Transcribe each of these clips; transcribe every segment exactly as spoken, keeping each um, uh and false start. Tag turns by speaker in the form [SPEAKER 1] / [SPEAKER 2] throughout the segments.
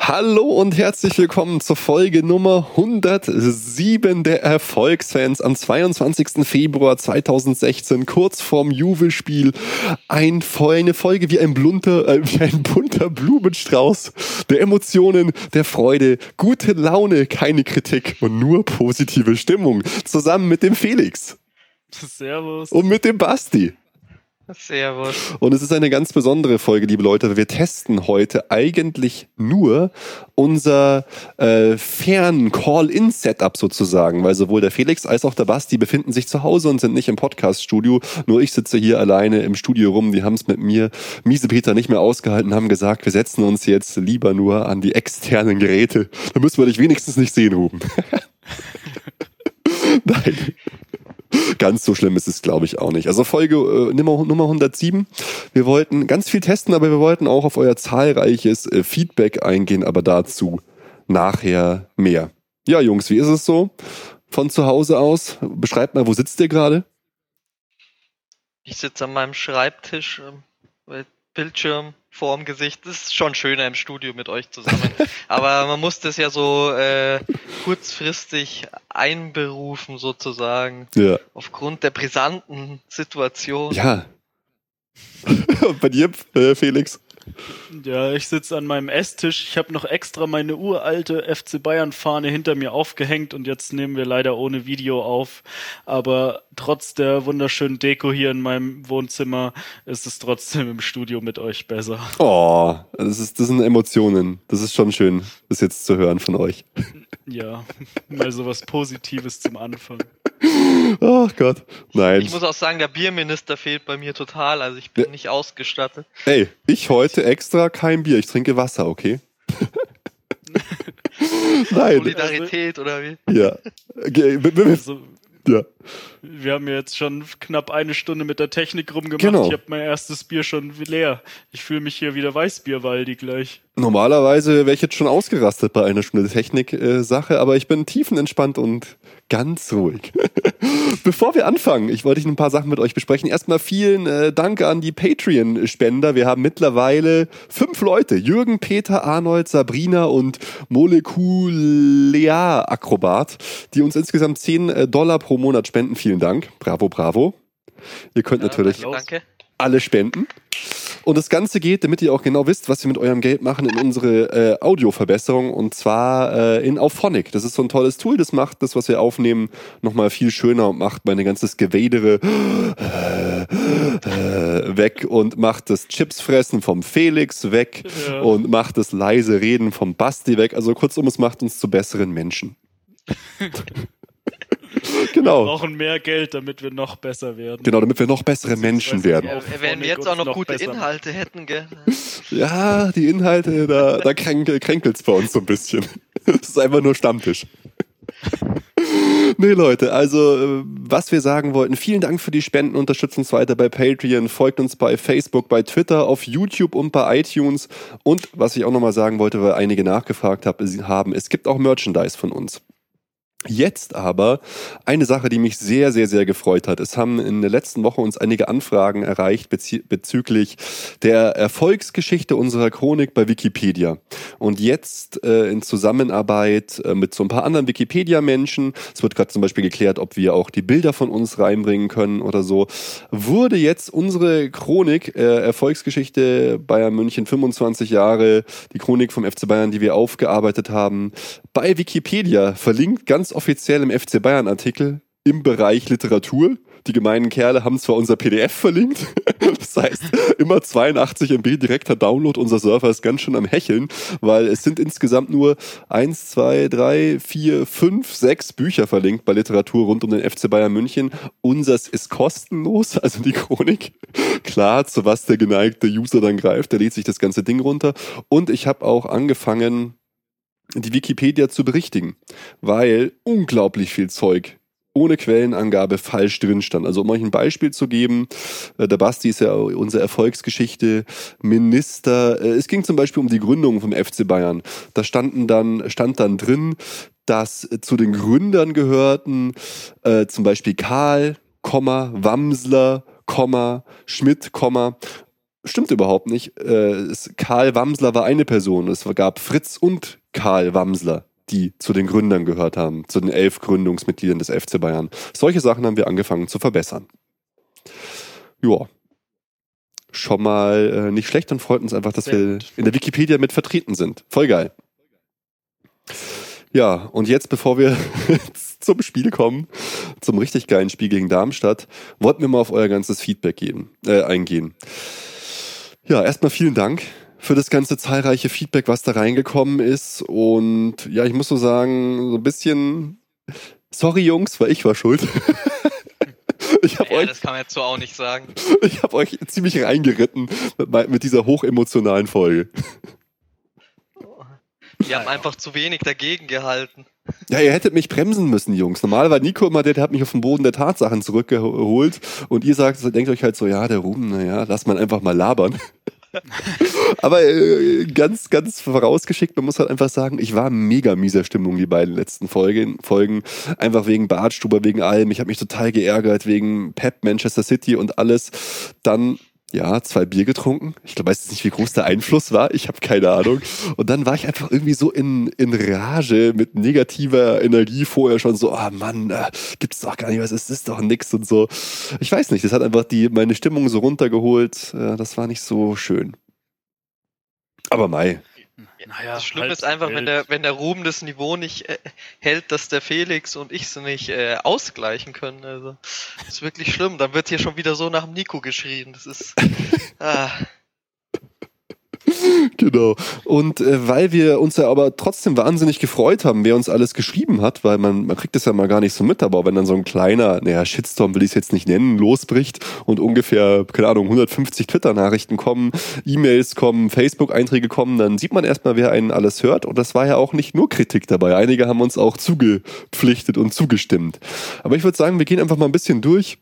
[SPEAKER 1] Hallo und herzlich willkommen zur Folge Nummer hundertsieben der Erfolgsfans am zweiundzwanzigsten Februar zweitausendsechzehn, kurz vorm Juwelspiel. Ein, eine Folge wie ein, blunter, äh, wie ein bunter Blumenstrauß der Emotionen, der Freude, gute Laune, keine Kritik und nur positive Stimmung. Zusammen mit dem Felix.
[SPEAKER 2] Servus.
[SPEAKER 1] Und mit dem Basti.
[SPEAKER 3] Servus.
[SPEAKER 1] Und es ist eine ganz besondere Folge, liebe Leute, weil wir testen heute eigentlich nur unser äh, Fern-Call-In-Setup sozusagen, weil sowohl der Felix als auch der Basti befinden sich zu Hause und sind nicht im Podcast-Studio. Nur ich sitze hier alleine im Studio rum. Die haben es mit mir, Miesepeter, nicht mehr ausgehalten, haben gesagt, wir setzen uns jetzt lieber nur an die externen Geräte. Da müssen wir dich wenigstens nicht sehen, Ruben. Nein. Ganz so schlimm ist es, glaube ich, auch nicht. Also Folge äh, Nummer, Nummer hundertsieben. Wir wollten ganz viel testen, aber wir wollten auch auf euer zahlreiches äh, Feedback eingehen, aber dazu nachher mehr. Ja, Jungs, wie ist es so? Von zu Hause aus? Beschreibt mal, wo sitzt ihr gerade?
[SPEAKER 3] Ich sitze an meinem Schreibtisch, äh, Bildschirm vorm Gesicht. Das ist schon schöner im Studio mit euch zusammen. Aber man muss das ja so äh, kurzfristig einberufen sozusagen.
[SPEAKER 1] Ja.
[SPEAKER 3] Aufgrund der brisanten Situation.
[SPEAKER 1] Ja. Und bei dir, äh, Felix?
[SPEAKER 2] Ja, ich sitze an meinem Esstisch. Ich habe noch extra meine uralte F C Bayern-Fahne hinter mir aufgehängt und jetzt nehmen wir leider ohne Video auf. Aber trotz der wunderschönen Deko hier in meinem Wohnzimmer ist es trotzdem im Studio mit euch besser.
[SPEAKER 1] Oh, das, ist, das sind Emotionen. Das ist schon schön, das jetzt zu hören von euch.
[SPEAKER 2] Ja, mal so was Positives zum Anfang.
[SPEAKER 1] Ach Gott, nein.
[SPEAKER 3] Ich muss auch sagen, der Bierminister fehlt bei mir total, also ich bin ja nicht ausgestattet.
[SPEAKER 1] Ey, ich heute extra kein Bier, ich trinke Wasser, okay? Nein.
[SPEAKER 3] Solidarität oder wie?
[SPEAKER 1] Ja.
[SPEAKER 2] Also,
[SPEAKER 1] ja.
[SPEAKER 2] wir haben ja jetzt schon knapp eine Stunde mit der Technik rumgemacht.
[SPEAKER 1] Genau.
[SPEAKER 2] Ich habe mein erstes Bier schon leer. Ich fühle mich hier wieder Weißbierwaldi gleich.
[SPEAKER 1] Normalerweise wäre ich jetzt schon ausgerastet bei einer Stunde Technik-Sache, aber ich bin tiefenentspannt und ganz ruhig. Bevor wir anfangen, ich wollte ein paar Sachen mit euch besprechen. Erstmal vielen äh, Dank an die Patreon-Spender. Wir haben mittlerweile fünf Leute. Jürgen, Peter, Arnold, Sabrina und Molekular-Akrobat, die uns insgesamt zehn Dollar pro Monat spenden. Vielen Dank. Bravo, bravo. Ihr könnt ja, natürlich
[SPEAKER 3] danke.
[SPEAKER 1] alle spenden. Und das Ganze geht, damit ihr auch genau wisst, was wir mit eurem Geld machen, in unsere äh, Audioverbesserung, und zwar äh, in Auphonic. Das ist so ein tolles Tool, das macht das, was wir aufnehmen, nochmal viel schöner und macht mein ganzes Gewedere äh, äh, weg und macht das Chipsfressen vom Felix weg, ja, und macht das leise Reden vom Basti weg. Also kurzum, es macht uns zu besseren Menschen. Genau.
[SPEAKER 2] Wir brauchen mehr Geld, damit wir noch besser werden.
[SPEAKER 1] Genau, damit wir noch bessere Menschen werden.
[SPEAKER 3] Ja, wenn wir jetzt auch noch, noch gute Inhalte machen. hätten, gell?
[SPEAKER 1] Ja, die Inhalte, da, da kränk, kränkelt's bei uns so ein bisschen. Das ist einfach nur Stammtisch. Nee, Leute, also was wir sagen wollten, vielen Dank für die Spenden, unterstützt uns weiter bei Patreon, folgt uns bei Facebook, bei Twitter, auf YouTube und bei iTunes. Und was ich auch nochmal sagen wollte, weil einige nachgefragt haben, es gibt auch Merchandise von uns. Jetzt aber eine Sache, die mich sehr, sehr, sehr gefreut hat. Es haben in der letzten Woche uns einige Anfragen erreicht bezü- bezüglich der Erfolgsgeschichte unserer Chronik bei Wikipedia. Und jetzt äh, in Zusammenarbeit äh, mit so ein paar anderen Wikipedia-Menschen, es wird gerade zum Beispiel geklärt, ob wir auch die Bilder von uns reinbringen können oder so, wurde jetzt unsere Chronik, äh, Erfolgsgeschichte Bayern München, fünfundzwanzig Jahre, die Chronik vom F C Bayern, die wir aufgearbeitet haben, bei Wikipedia verlinkt, ganz offiziell im F C Bayern Artikel im Bereich Literatur. Die gemeinen Kerle haben zwar unser P D F verlinkt, das heißt immer zweiundachtzig Megabyte direkter Download, unser Server ist ganz schön am Hecheln, weil es sind insgesamt nur eins, zwei, drei, vier, fünf, sechs Bücher verlinkt bei Literatur rund um den F C Bayern München. Unseres ist kostenlos, also die Chronik. Klar, zu was der geneigte User dann greift, der lädt sich das ganze Ding runter. Und ich habe auch angefangen, die Wikipedia zu berichtigen, weil unglaublich viel Zeug ohne Quellenangabe falsch drin stand. Also um euch ein Beispiel zu geben, der Basti ist ja unsere Erfolgsgeschichte Minister. Es ging zum Beispiel um die Gründung vom F C Bayern. Da standen dann, stand dann drin, dass zu den Gründern gehörten äh, zum Beispiel Karl, Wamsler, Schmidt, stimmt überhaupt nicht. Äh, es, Karl Wamsler war eine Person. Es gab Fritz und Karl Wamsler, die zu den Gründern gehört haben, zu den elf Gründungsmitgliedern des F C Bayern. Solche Sachen haben wir angefangen zu verbessern. Ja. Schon mal äh, nicht schlecht und freut uns einfach, dass Sehr wir gut. in der Wikipedia mit vertreten sind. Voll geil. Ja, und jetzt, bevor wir zum Spiel kommen, zum richtig geilen Spiel gegen Darmstadt, wollten wir mal auf euer ganzes Feedback geben, äh, eingehen. Ja, erstmal vielen Dank für das ganze zahlreiche Feedback, was da reingekommen ist. Und ja, ich muss so sagen, so ein bisschen, sorry Jungs, weil ich war schuld. Ich hab
[SPEAKER 3] ja,
[SPEAKER 1] euch,
[SPEAKER 3] das kann man jetzt so auch nicht sagen.
[SPEAKER 1] Ich habe euch ziemlich reingeritten mit, mit dieser hochemotionalen Folge.
[SPEAKER 3] Wir haben einfach zu wenig dagegen gehalten.
[SPEAKER 1] Ja, ihr hättet mich bremsen müssen, Jungs. Normal war Nico immer der, der hat mich auf den Boden der Tatsachen zurückgeholt. Und ihr sagt, denkt euch halt so, ja, der Ruben, naja, lass man einfach mal labern. Aber äh, ganz, ganz vorausgeschickt, man muss halt einfach sagen, ich war mega mieser Stimmung die beiden letzten Folgen. Folgen. Einfach wegen Bartstuber, wegen allem. Ich habe mich total geärgert, wegen Pep, Manchester City und alles. Dann, ja, zwei Bier getrunken. Ich glaube, weiß jetzt nicht, wie groß der Einfluss war. Ich habe keine Ahnung. Und dann war ich einfach irgendwie so in, in Rage mit negativer Energie vorher schon so, ah oh Mann, äh, gibt's doch gar nicht, was ist das doch nix und so. Ich weiß nicht, das hat einfach die meine Stimmung so runtergeholt. Äh, das war nicht so schön. Aber mei.
[SPEAKER 3] Naja, das Schlimme halt ist einfach, wenn der, wenn der Ruben das Niveau nicht äh, hält, dass der Felix und ich es nicht äh, ausgleichen können. Also, das ist wirklich schlimm. Dann wird hier schon wieder so nach dem Nico geschrien. Das ist. Ah.
[SPEAKER 1] Genau. Und äh, weil wir uns ja aber trotzdem wahnsinnig gefreut haben, wer uns alles geschrieben hat, weil man, man kriegt das ja mal gar nicht so mit, aber wenn dann so ein kleiner, naja, Shitstorm will ich es jetzt nicht nennen, losbricht und ungefähr, keine Ahnung, hundertfünfzig Twitter-Nachrichten kommen, E-Mails kommen, Facebook-Einträge kommen, dann sieht man erstmal, wer einen alles hört. Und das war ja auch nicht nur Kritik dabei. Einige haben uns auch zugepflichtet und zugestimmt. Aber ich würde sagen, wir gehen einfach mal ein bisschen durch.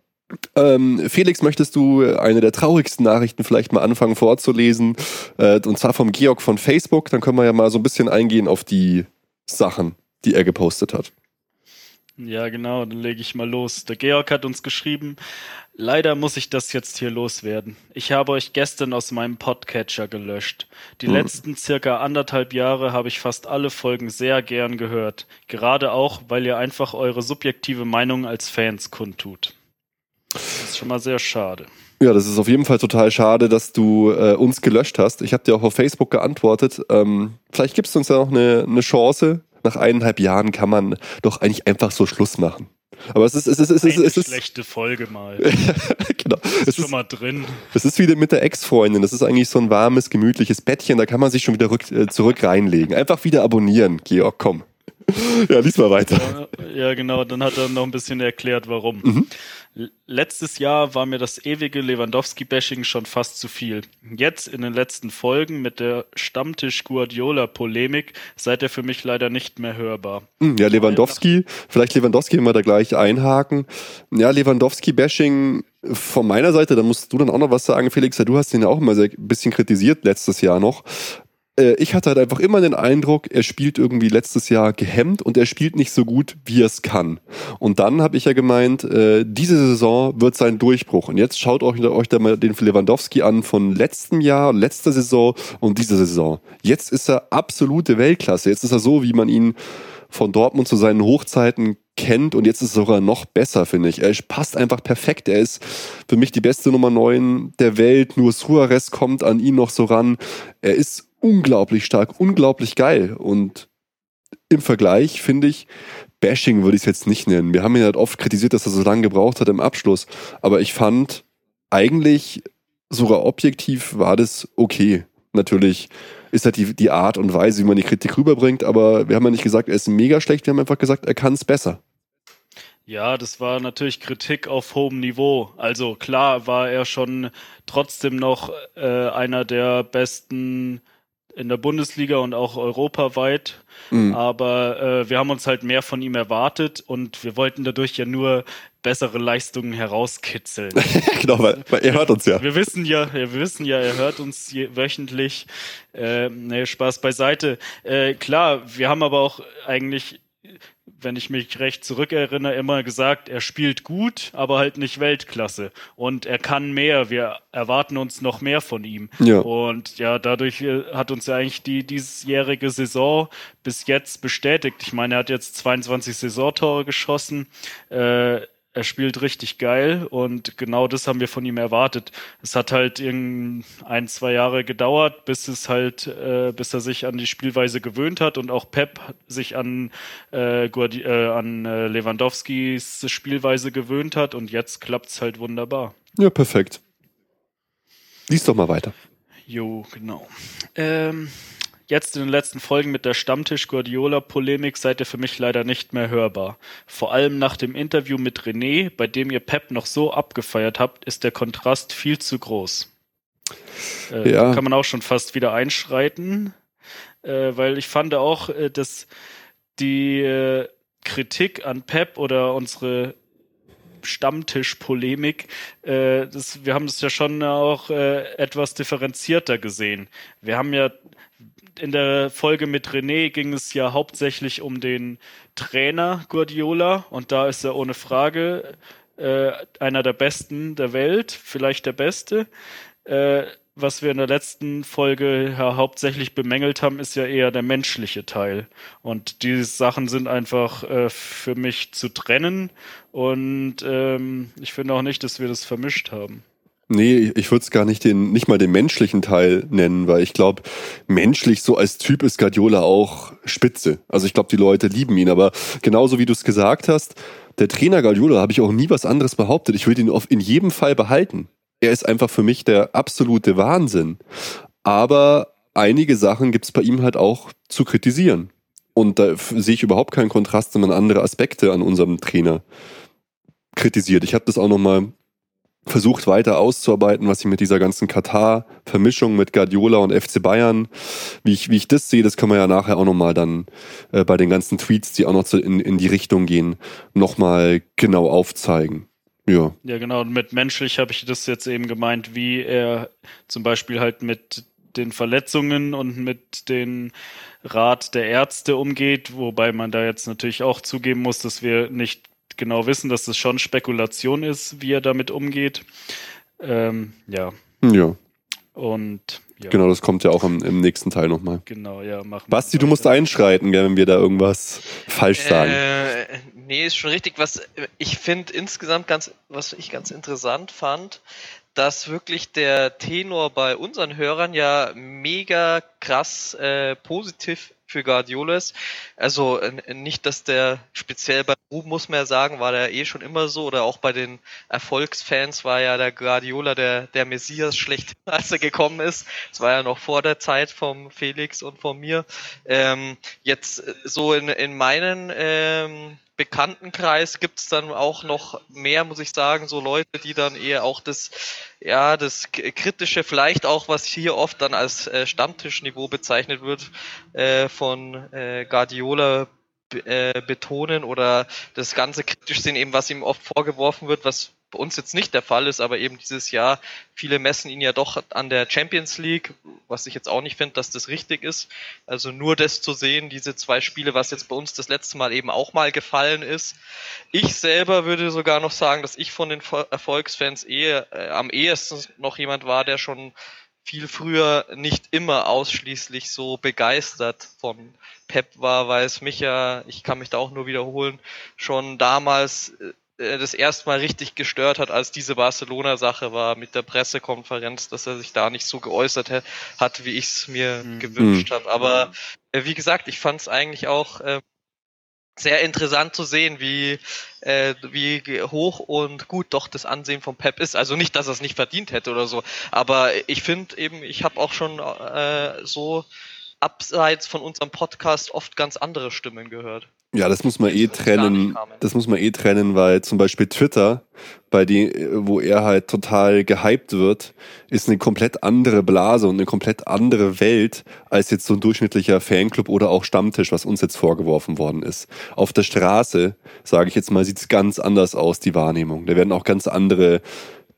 [SPEAKER 1] Ähm, Felix, möchtest du eine der traurigsten Nachrichten vielleicht mal anfangen vorzulesen? Äh, und zwar vom Georg von Facebook. Dann können wir ja mal so ein bisschen eingehen auf die Sachen, die er gepostet hat.
[SPEAKER 2] Ja, genau, dann lege ich mal los. Der Georg hat uns geschrieben, leider muss ich das jetzt hier loswerden. Ich habe euch gestern aus meinem Podcatcher gelöscht. Die hm. letzten circa anderthalb Jahre habe ich fast alle Folgen sehr gern gehört. Gerade auch, weil ihr einfach eure subjektive Meinung als Fans kundtut. Das ist schon mal sehr schade.
[SPEAKER 1] Ja, das ist auf jeden Fall total schade, dass du äh, uns gelöscht hast. Ich habe dir auch auf Facebook geantwortet. Ähm, vielleicht gibst du uns ja noch eine, eine Chance. Nach eineinhalb Jahren kann man doch eigentlich einfach so Schluss machen. Aber es ist es ist es ist
[SPEAKER 2] eine
[SPEAKER 1] es ist
[SPEAKER 2] schlechte Folge mal.
[SPEAKER 1] Genau.
[SPEAKER 2] Das ist
[SPEAKER 1] es
[SPEAKER 2] schon
[SPEAKER 1] ist,
[SPEAKER 2] mal drin.
[SPEAKER 1] Es ist wie mit der Ex-Freundin. Das ist eigentlich so ein warmes, gemütliches Bettchen. Da kann man sich schon wieder rück, äh, zurück reinlegen. Einfach wieder abonnieren, Georg. Komm. Ja, lies mal weiter.
[SPEAKER 2] Ja, genau, dann hat er noch ein bisschen erklärt, warum.
[SPEAKER 1] Mhm.
[SPEAKER 2] Letztes Jahr war mir das ewige Lewandowski-Bashing schon fast zu viel. Jetzt in den letzten Folgen mit der Stammtisch-Guardiola-Polemik seid ihr für mich leider nicht mehr hörbar.
[SPEAKER 1] Ja, Lewandowski, vielleicht Lewandowski immer da gleich einhaken. Ja, Lewandowski-Bashing von meiner Seite, da musst du dann auch noch was sagen, Felix. Ja, du hast ihn ja auch immer ein bisschen kritisiert letztes Jahr noch. Ich hatte halt einfach immer den Eindruck, er spielt irgendwie letztes Jahr gehemmt und er spielt nicht so gut, wie er es kann. Und dann habe ich ja gemeint, äh, diese Saison wird sein Durchbruch. Und jetzt schaut euch, euch da mal den Lewandowski an von letztem Jahr, letzter Saison und dieser Saison. Jetzt ist er absolute Weltklasse. Jetzt ist er so, wie man ihn von Dortmund zu seinen Hochzeiten kennt und jetzt ist es sogar noch besser, finde ich. Er passt einfach perfekt. Er ist für mich die beste Nummer neun der Welt. Nur Suarez kommt an ihn noch so ran. Er ist unglaublich stark, unglaublich geil. Und im Vergleich finde ich, Bashing würde ich es jetzt nicht nennen. Wir haben ihn halt oft kritisiert, dass er so lange gebraucht hat im Abschluss. Aber ich fand, eigentlich sogar objektiv war das okay. Natürlich ist halt die, die Art und Weise, wie man die Kritik rüberbringt. Aber wir haben ja nicht gesagt, er ist mega schlecht. Wir haben einfach gesagt, er kann es besser.
[SPEAKER 2] Ja, das war natürlich Kritik auf hohem Niveau. Also klar war er schon trotzdem noch äh, einer der besten in der Bundesliga und auch europaweit. Mhm. Aber äh, wir haben uns halt mehr von ihm erwartet und wir wollten dadurch ja nur bessere Leistungen herauskitzeln.
[SPEAKER 1] Genau, weil, weil er hört uns ja.
[SPEAKER 2] Wir wissen ja, wir wissen ja, er hört uns je, wöchentlich. Äh, nee, Spaß beiseite. Äh, klar, wir haben aber auch eigentlich wenn ich mich recht zurückerinnere, immer gesagt, er spielt gut, aber halt nicht Weltklasse. Und er kann mehr. Wir erwarten uns noch mehr von ihm.
[SPEAKER 1] Ja.
[SPEAKER 2] Und ja, dadurch hat uns ja eigentlich die diesjährige Saison bis jetzt bestätigt. Ich meine, er hat jetzt zweiundzwanzig Saisontore geschossen. Äh, Er spielt richtig geil und genau das haben wir von ihm erwartet. Es hat halt irgend ein, zwei Jahre gedauert, bis es halt, äh, bis er sich an die Spielweise gewöhnt hat und auch Pep sich an, äh, Guardi- äh, an äh, Lewandowskis Spielweise gewöhnt hat und jetzt klappt's halt wunderbar.
[SPEAKER 1] Ja, perfekt. Lies doch mal weiter.
[SPEAKER 2] Jo, genau. Ähm, Jetzt in den letzten Folgen mit der Stammtisch-Guardiola-Polemik seid ihr für mich leider nicht mehr hörbar. Vor allem nach dem Interview mit René, bei dem ihr Pep noch so abgefeiert habt, ist der Kontrast viel zu groß. Äh,
[SPEAKER 1] Ja.
[SPEAKER 2] Kann man auch schon fast wieder einschreiten, äh, weil ich fand auch, äh, dass die äh, Kritik an Pep oder unsere Stammtisch-Polemik, äh, das, wir haben das ja schon auch äh, etwas differenzierter gesehen. Wir haben ja in der Folge mit René ging es ja hauptsächlich um den Trainer Guardiola und da ist er ohne Frage äh, einer der Besten der Welt, vielleicht der Beste. Äh, was wir in der letzten Folge ja hauptsächlich bemängelt haben, ist ja eher der menschliche Teil. Und diese Sachen sind einfach äh, für mich zu trennen und ähm, ich finde auch nicht, dass wir das vermischt haben.
[SPEAKER 1] Nee, ich würde es gar nicht den, nicht mal den menschlichen Teil nennen, weil ich glaube, menschlich so als Typ ist Guardiola auch spitze. Also ich glaube, die Leute lieben ihn, aber genauso wie du es gesagt hast, der Trainer Guardiola, habe ich auch nie was anderes behauptet. Ich würde ihn auf, in jedem Fall behalten. Er ist einfach für mich der absolute Wahnsinn. Aber einige Sachen gibt es bei ihm halt auch zu kritisieren. Und da f- sehe ich überhaupt keinen Kontrast, sondern andere Aspekte an unserem Trainer kritisiert. Ich habe das auch nochmal versucht weiter auszuarbeiten, was ich mit dieser ganzen Katar-Vermischung mit Guardiola und F C Bayern, wie ich, wie ich das sehe, das können wir ja nachher auch nochmal dann äh, bei den ganzen Tweets, die auch noch zu, in, in die Richtung gehen, nochmal genau aufzeigen. Ja.
[SPEAKER 2] Ja, genau. Und mit menschlich habe ich das jetzt eben gemeint, wie er zum Beispiel halt mit den Verletzungen und mit den Rat der Ärzte umgeht, wobei man da jetzt natürlich auch zugeben muss, dass wir nicht genau wissen, dass das schon Spekulation ist, wie er damit umgeht. Ähm, ja.
[SPEAKER 1] Ja.
[SPEAKER 2] Und ja.
[SPEAKER 1] Genau, das kommt ja auch im, im nächsten Teil nochmal.
[SPEAKER 2] Genau, ja, machen wir.
[SPEAKER 1] Basti, du musst einschreiten, gell, wenn wir da irgendwas falsch sagen.
[SPEAKER 3] Äh, nee, ist schon richtig. Was ich finde insgesamt ganz, was ich ganz interessant fand, dass wirklich der Tenor bei unseren Hörern ja mega krass äh, positiv für Guardiola ist. Also äh, nicht, dass der speziell bei Ruben, muss man ja sagen, war der eh schon immer so, oder auch bei den Erfolgsfans war ja der Guardiola der, der Messias schlecht, als er gekommen ist. Das war ja noch vor der Zeit vom Felix und von mir. Ähm, jetzt so in, in meinen ähm, Bekanntenkreis gibt es dann auch noch mehr, muss ich sagen, so Leute, die dann eher auch das, ja, das Kritische, vielleicht auch, was hier oft dann als äh, Stammtischniveau bezeichnet wird, äh, von äh, Guardiola be- äh, betonen oder das Ganze kritisch sehen, eben was ihm oft vorgeworfen wird, was bei uns jetzt nicht der Fall ist, aber eben dieses Jahr, viele messen ihn ja doch an der Champions League, was ich jetzt auch nicht finde, dass das richtig ist. Also nur das zu sehen, diese zwei Spiele, was jetzt bei uns das letzte Mal eben auch mal gefallen ist. Ich selber würde sogar noch sagen, dass ich von den Erfolgsfans eher, äh, am ehesten noch jemand war, der schon viel früher nicht immer ausschließlich so begeistert von Pep war, weil es mich ja, ich kann mich da auch nur wiederholen, schon damals äh, das erste Mal richtig gestört hat, als diese Barcelona-Sache war mit der Pressekonferenz, dass er sich da nicht so geäußert ha- hat, wie ich es mir
[SPEAKER 2] Mhm.
[SPEAKER 3] gewünscht habe. Aber äh, wie gesagt, ich fand es eigentlich auch äh, sehr interessant zu sehen, wie, äh, wie ge- hoch und gut doch das Ansehen von Pep ist. Also nicht, dass er es nicht verdient hätte oder so, aber ich finde eben, ich habe auch schon äh, so abseits von unserem Podcast oft ganz andere Stimmen gehört.
[SPEAKER 1] Ja, das muss man eh
[SPEAKER 3] Gar nicht
[SPEAKER 1] trennen.
[SPEAKER 3] kamen.
[SPEAKER 1] Das muss man eh trennen, weil zum Beispiel Twitter, bei dem, wo er halt total gehypt wird, ist eine komplett andere Blase und eine komplett andere Welt als jetzt so ein durchschnittlicher Fanclub oder auch Stammtisch, was uns jetzt vorgeworfen worden ist. Auf der Straße, sage ich jetzt mal, sieht es ganz anders aus, die Wahrnehmung. Da werden auch ganz andere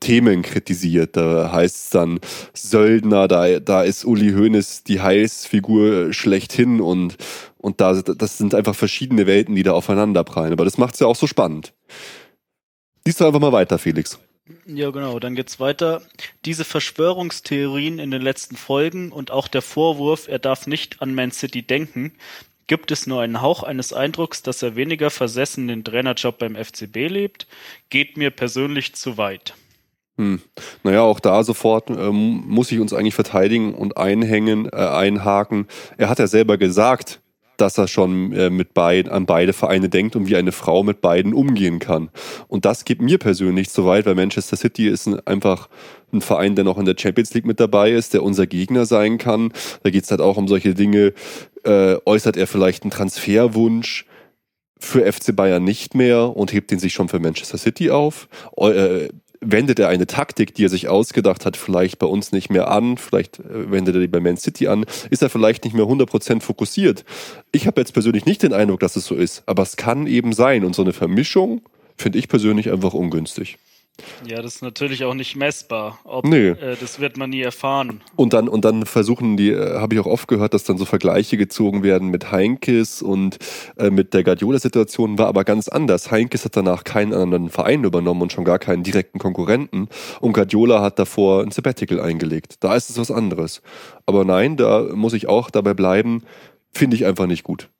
[SPEAKER 1] Themen kritisiert. Da heißt es dann Söldner, da, da ist Uli Hoeneß die Heilsfigur schlechthin und, und da, das sind einfach verschiedene Welten, die da aufeinanderprallen. Aber das macht es ja auch so spannend. Lies doch einfach mal weiter, Felix.
[SPEAKER 2] Ja, genau, dann geht's weiter. Diese Verschwörungstheorien in den letzten Folgen und auch der Vorwurf, er darf nicht an Man City denken, gibt es nur einen Hauch eines Eindrucks, dass er weniger versessen den Trainerjob beim F C B lebt, geht mir persönlich zu weit.
[SPEAKER 1] Hm. Naja, auch da sofort ähm, muss ich uns eigentlich verteidigen und einhängen, äh, einhaken. Er hat ja selber gesagt, dass er schon äh, mit beid, an beide Vereine denkt und wie eine Frau mit beiden umgehen kann. Und das geht mir persönlich zu weit, weil Manchester City ist ein, einfach ein Verein, der noch in der Champions League mit dabei ist, der unser Gegner sein kann. Da geht es halt auch um solche Dinge, äh, äußert er vielleicht einen Transferwunsch für F C Bayern nicht mehr und hebt den sich schon für Manchester City auf. Äh, wendet er eine Taktik, die er sich ausgedacht hat, vielleicht bei uns nicht mehr an, vielleicht wendet er die bei Man City an, ist er vielleicht nicht mehr hundert Prozent fokussiert. Ich habe jetzt persönlich nicht den Eindruck, dass es so ist, aber es kann eben sein und so eine Vermischung finde ich persönlich einfach ungünstig.
[SPEAKER 2] Ja, das ist natürlich auch nicht messbar. Ob,
[SPEAKER 1] nee.
[SPEAKER 2] äh, das wird man nie erfahren.
[SPEAKER 1] Und dann, und dann versuchen die, äh, habe ich auch oft gehört, dass dann so Vergleiche gezogen werden mit Heinkes und äh, mit der Guardiola-Situation, war aber ganz anders. Heinkes hat danach keinen anderen Verein übernommen und schon gar keinen direkten Konkurrenten. Und Guardiola hat davor ein Sabbatical eingelegt. Da ist es was anderes. Aber nein, da muss ich auch dabei bleiben, finde ich einfach nicht gut.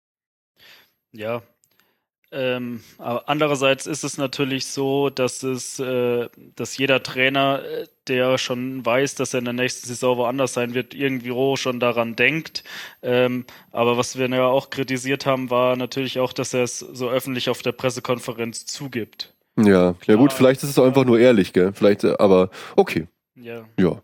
[SPEAKER 2] Ja. Ähm, aber andererseits ist es natürlich so, dass es, äh, dass jeder Trainer, der schon weiß, dass er in der nächsten Saison woanders sein wird, irgendwie schon daran denkt. Ähm, aber was wir ja auch kritisiert haben, war natürlich auch, dass er es so öffentlich auf der Pressekonferenz zugibt.
[SPEAKER 1] Ja, Klar, ja gut, vielleicht ist es auch einfach nur ehrlich, gell? Vielleicht, aber okay.
[SPEAKER 2] Ja.
[SPEAKER 1] Ja.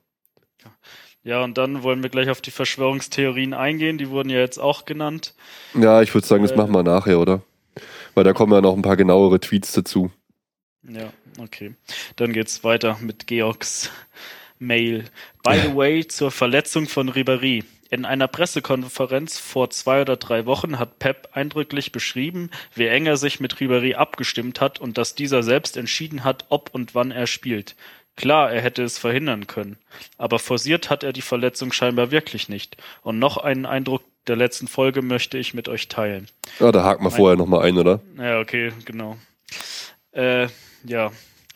[SPEAKER 2] Ja, und dann wollen wir gleich auf die Verschwörungstheorien eingehen. Die wurden ja jetzt auch genannt.
[SPEAKER 1] Ja, ich würde sagen, das
[SPEAKER 2] äh,
[SPEAKER 1] machen wir nachher, oder? Weil da kommen ja noch ein paar genauere Tweets dazu.
[SPEAKER 2] Ja, okay. Dann geht's weiter mit Georgs Mail. By the way, zur Verletzung von Ribéry. In einer Pressekonferenz vor zwei oder drei Wochen hat Pep eindrücklich beschrieben, wie eng er sich mit Ribéry abgestimmt hat und dass dieser selbst entschieden hat, ob und wann er spielt. Klar, er hätte es verhindern können, aber forciert hat er die Verletzung scheinbar wirklich nicht. Und noch einen Eindruck der letzten Folge möchte ich mit euch teilen.
[SPEAKER 1] Ja, da haken wir vorher nochmal ein, oder?
[SPEAKER 2] Ja, okay, genau. Äh, ja.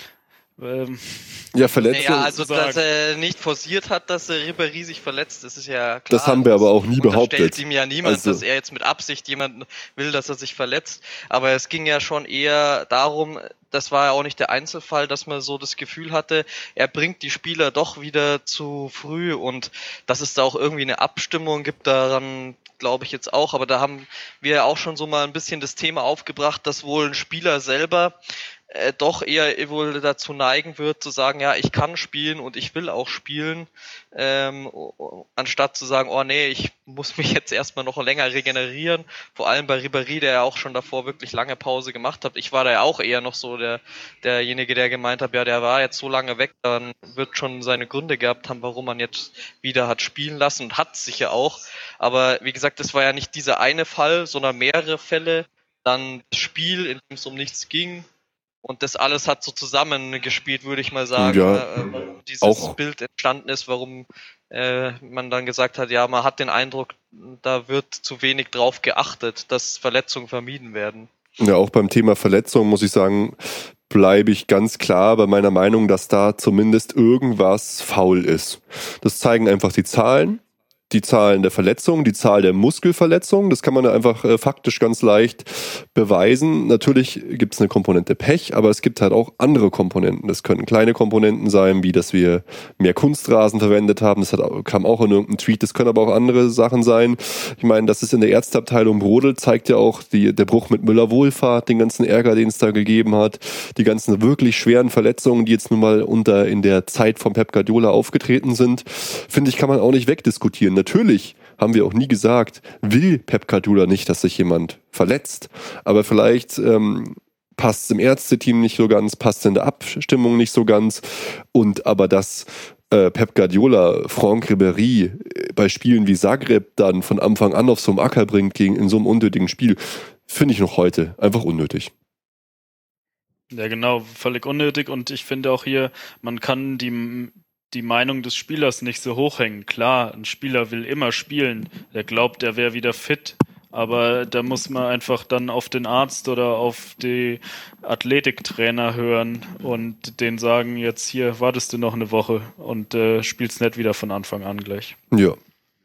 [SPEAKER 2] Ähm,
[SPEAKER 1] ja, Verletzung.
[SPEAKER 3] Ja, also, dass er nicht forciert hat, dass der Ribéry sich verletzt, das ist ja klar.
[SPEAKER 1] Das haben wir aber auch nie behauptet.
[SPEAKER 3] Das stellt ihm ja niemand,
[SPEAKER 1] also.
[SPEAKER 3] dass er jetzt mit Absicht jemanden will, dass er sich verletzt. Aber es ging ja schon eher darum, das war ja auch nicht der Einzelfall, dass man so das Gefühl hatte, er bringt die Spieler doch wieder zu früh und dass es da auch irgendwie eine Abstimmung gibt, daran glaube ich jetzt auch. Aber da haben wir ja auch schon so mal ein bisschen das Thema aufgebracht, dass wohl ein Spieler selber äh, doch eher wohl dazu neigen wird, zu sagen, ja, ich kann spielen und ich will auch spielen, ähm, anstatt zu sagen, oh nee, ich muss mich jetzt erstmal noch länger regenerieren. Vor allem bei Ribéry, der ja auch schon davor wirklich lange Pause gemacht hat. Ich war da ja auch eher noch so der derjenige, der gemeint hat, ja, der war jetzt so lange weg, dann wird schon seine Gründe gehabt haben, warum man jetzt wieder hat spielen lassen und hat sicher auch. Aber wie gesagt, das war ja nicht dieser eine Fall, sondern mehrere Fälle. Dann das Spiel, in dem es um nichts ging. Und das alles hat so zusammengespielt, würde ich mal sagen,
[SPEAKER 1] ja,
[SPEAKER 3] äh, warum dieses
[SPEAKER 1] auch.
[SPEAKER 3] Bild entstanden ist, warum äh, man dann gesagt hat, ja, man hat den Eindruck, da wird zu wenig drauf geachtet, dass Verletzungen vermieden werden.
[SPEAKER 1] Ja, auch beim Thema Verletzung muss ich sagen, bleibe ich ganz klar bei meiner Meinung, dass da zumindest irgendwas faul ist. Das zeigen einfach die Zahlen. Die Zahlen der Verletzungen, die Zahl der Muskelverletzungen, das kann man einfach äh, faktisch ganz leicht beweisen. Natürlich gibt es eine Komponente Pech, aber es gibt halt auch andere Komponenten. Das können kleine Komponenten sein, wie dass wir mehr Kunstrasen verwendet haben. Das hat, kam auch in irgendeinem Tweet. Das können aber auch andere Sachen sein. Ich meine, dass es in der Ärzteabteilung brodelt, zeigt ja auch die, der Bruch mit Müller-Wohlfahrt, den ganzen Ärger, den es da gegeben hat. Die ganzen wirklich schweren Verletzungen, die jetzt nun mal unter in der Zeit von Pep Guardiola aufgetreten sind, finde ich, kann man auch nicht wegdiskutieren. Natürlich haben wir auch nie gesagt, will Pep Guardiola nicht, dass sich jemand verletzt. Aber vielleicht ähm, passt es im Ärzteteam nicht so ganz, passt in der Abstimmung nicht so ganz. Und aber dass äh, Pep Guardiola Franck Ribéry bei Spielen wie Zagreb dann von Anfang an auf so einem Acker bringt gegen in so einem unnötigen Spiel, finde ich noch heute einfach unnötig.
[SPEAKER 2] Ja, genau, völlig unnötig und ich finde auch hier, man kann die, die Meinung des Spielers nicht so hochhängen. Klar, ein Spieler will immer spielen, der glaubt, er wäre wieder fit, aber da muss man einfach dann auf den Arzt oder auf die Athletiktrainer hören und denen sagen, jetzt hier wartest du noch eine Woche und äh, spielst nicht wieder von Anfang an gleich.
[SPEAKER 1] Ja.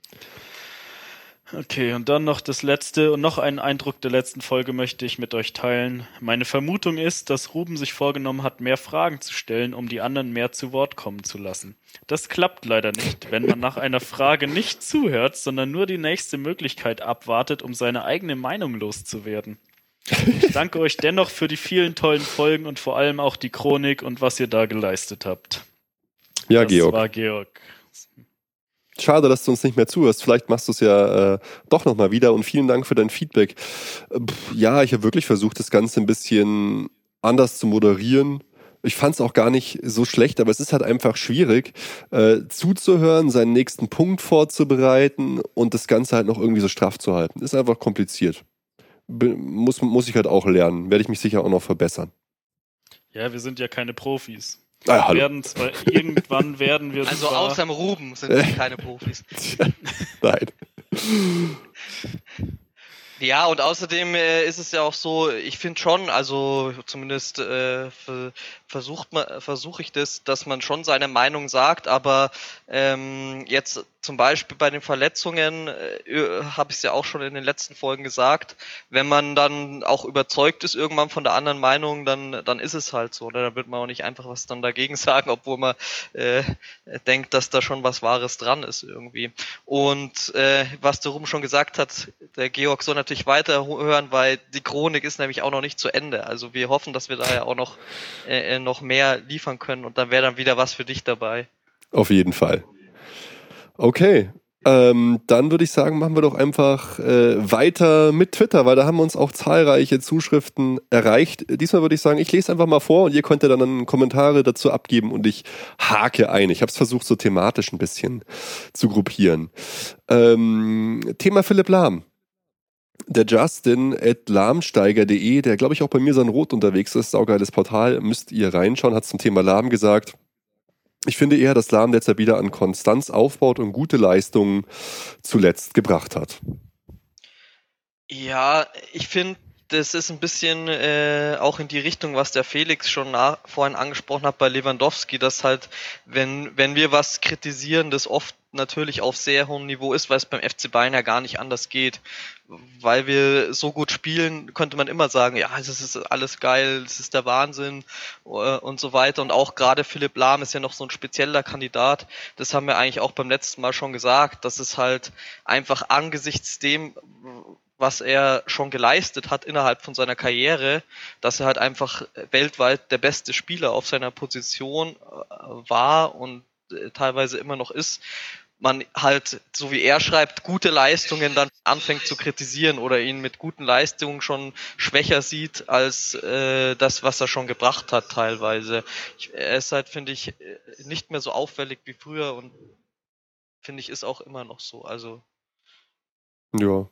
[SPEAKER 2] Okay, und dann noch das letzte und noch einen Eindruck der letzten Folge möchte ich mit euch teilen. Meine Vermutung ist, dass Ruben sich vorgenommen hat, mehr Fragen zu stellen, um die anderen mehr zu Wort kommen zu lassen. Das klappt leider nicht, wenn man nach einer Frage nicht zuhört, sondern nur die nächste Möglichkeit abwartet, um seine eigene Meinung loszuwerden. Ich danke euch dennoch für die vielen tollen Folgen und vor allem auch die Chronik und was ihr da geleistet habt.
[SPEAKER 1] Ja,
[SPEAKER 2] das
[SPEAKER 1] Georg.
[SPEAKER 2] Das war Georg.
[SPEAKER 1] Schade, dass du uns nicht mehr zuhörst. Vielleicht machst du es ja äh, doch nochmal wieder und vielen Dank für dein Feedback. Äh, pff, ja, ich habe wirklich versucht, das Ganze ein bisschen anders zu moderieren. Ich fand es auch gar nicht so schlecht, aber es ist halt einfach schwierig, äh, zuzuhören, seinen nächsten Punkt vorzubereiten und das Ganze halt noch irgendwie so straff zu halten. Ist einfach kompliziert. Be- muss, muss ich halt auch lernen. Werde ich mich sicher auch noch verbessern.
[SPEAKER 2] Ja, wir sind ja keine Profis.
[SPEAKER 1] Ah, hallo.
[SPEAKER 2] Werden zwar, irgendwann werden wir
[SPEAKER 3] Also
[SPEAKER 2] zwar,
[SPEAKER 3] außer im Ruben sind wir keine Profis.
[SPEAKER 1] Nein.
[SPEAKER 3] Ja, und außerdem äh, ist es ja auch so, ich finde schon, also zumindest äh, ver- versucht man, versuche ich das, dass man schon seine Meinung sagt, aber ähm, jetzt zum Beispiel bei den Verletzungen äh, habe ich es ja auch schon in den letzten Folgen gesagt, wenn man dann auch überzeugt ist irgendwann von der anderen Meinung, dann dann ist es halt so, oder? Da wird man auch nicht einfach was dann dagegen sagen, obwohl man äh, denkt, dass da schon was Wahres dran ist irgendwie. Und äh, was der Ruben schon gesagt hat, der Georg soll natürlich weiterhören, weil die Chronik ist nämlich auch noch nicht zu Ende. Also wir hoffen, dass wir da ja auch noch äh, noch mehr liefern können und dann wäre dann wieder was für dich dabei.
[SPEAKER 1] Auf jeden Fall. Okay, ähm, dann würde ich sagen, machen wir doch einfach äh, weiter mit Twitter, weil da haben uns auch zahlreiche Zuschriften erreicht. Diesmal würde ich sagen, ich lese einfach mal vor und ihr könnt ja dann Kommentare dazu abgeben und ich hake ein. Ich habe es versucht, so thematisch ein bisschen zu gruppieren. Ähm, Thema Philipp Lahm. Der Justin at lahmsteiger punkt de, der glaube ich auch bei mir sein Rot unterwegs ist, saugeiles Portal, müsst ihr reinschauen, hat zum Thema Lahm gesagt. Ich finde eher, dass Lahm derzeit wieder an Konstanz aufbaut und gute Leistungen zuletzt gebracht hat.
[SPEAKER 3] Ja, ich finde, das ist ein bisschen äh, auch in die Richtung, was der Felix schon nach, vorhin angesprochen hat bei Lewandowski, dass halt, wenn, wenn wir was kritisieren, das oft natürlich auf sehr hohem Niveau ist, weil es beim F C Bayern ja gar nicht anders geht. Weil wir so gut spielen, könnte man immer sagen, ja, das ist alles geil, das ist der Wahnsinn und so weiter. Und auch gerade Philipp Lahm ist ja noch so ein spezieller Kandidat. Das haben wir eigentlich auch beim letzten Mal schon gesagt, dass es halt einfach angesichts dem, was er schon geleistet hat innerhalb von seiner Karriere, dass er halt einfach weltweit der beste Spieler auf seiner Position war und teilweise immer noch ist, man halt, so wie er schreibt, gute Leistungen dann anfängt zu kritisieren oder ihn mit guten Leistungen schon schwächer sieht als äh, das, was er schon gebracht hat teilweise. Ich, er ist halt, finde ich, nicht mehr so auffällig wie früher und finde ich, ist auch immer noch so. Also
[SPEAKER 1] Ja.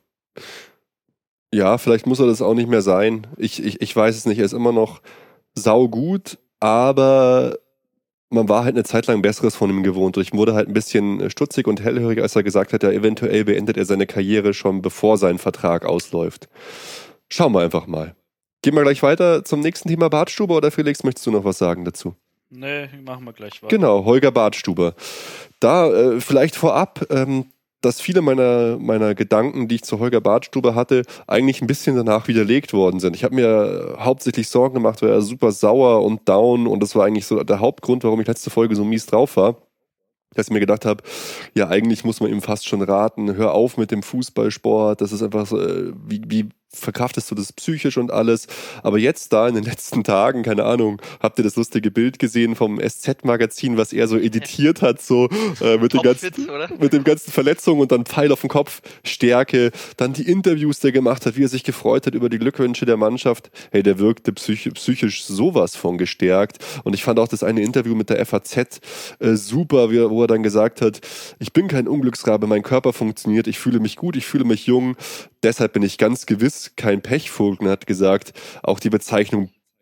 [SPEAKER 1] Ja, vielleicht muss er das auch nicht mehr sein. Ich, ich, ich weiß es nicht. Er ist immer noch saugut, aber man war halt eine Zeit lang Besseres von ihm gewohnt. Ich wurde halt ein bisschen stutzig und hellhörig, als er gesagt hat, ja, eventuell beendet er seine Karriere schon, bevor sein Vertrag ausläuft. Schauen wir einfach mal. Gehen wir gleich weiter zum nächsten Thema Bartstuber oder Felix, möchtest du noch was sagen dazu?
[SPEAKER 2] Nee, machen wir gleich weiter.
[SPEAKER 1] Genau, Holger Bartstuber. Da äh, vielleicht vorab, ähm, dass viele meiner, meiner Gedanken, die ich zu Holger Bartstuber hatte, eigentlich ein bisschen danach widerlegt worden sind. Ich habe mir hauptsächlich Sorgen gemacht, weil er super sauer und down und das war eigentlich so der Hauptgrund, warum ich letzte Folge so mies drauf war. Dass ich mir gedacht habe, ja, eigentlich muss man ihm fast schon raten, hör auf mit dem Fußballsport, das ist einfach so, wie, wie verkraftest du das psychisch und alles. Aber jetzt da in den letzten Tagen, keine Ahnung, habt ihr das lustige Bild gesehen vom S Z-Magazin, was er so editiert hat, so äh, mit, den ganzen, mit den ganzen Verletzungen und dann Pfeil auf den Kopf, Stärke, dann die Interviews, die er gemacht hat, wie er sich gefreut hat über die Glückwünsche der Mannschaft. Hey, der wirkte psych- psychisch sowas von gestärkt. Und ich fand auch das eine Interview mit der F A Z äh, super, wie, wo er dann gesagt hat, ich bin kein Unglücksrabe, mein Körper funktioniert, ich fühle mich gut, ich fühle mich jung, deshalb bin ich ganz gewiss kein Pechvogel. Und hat gesagt, auch die Bezeichnung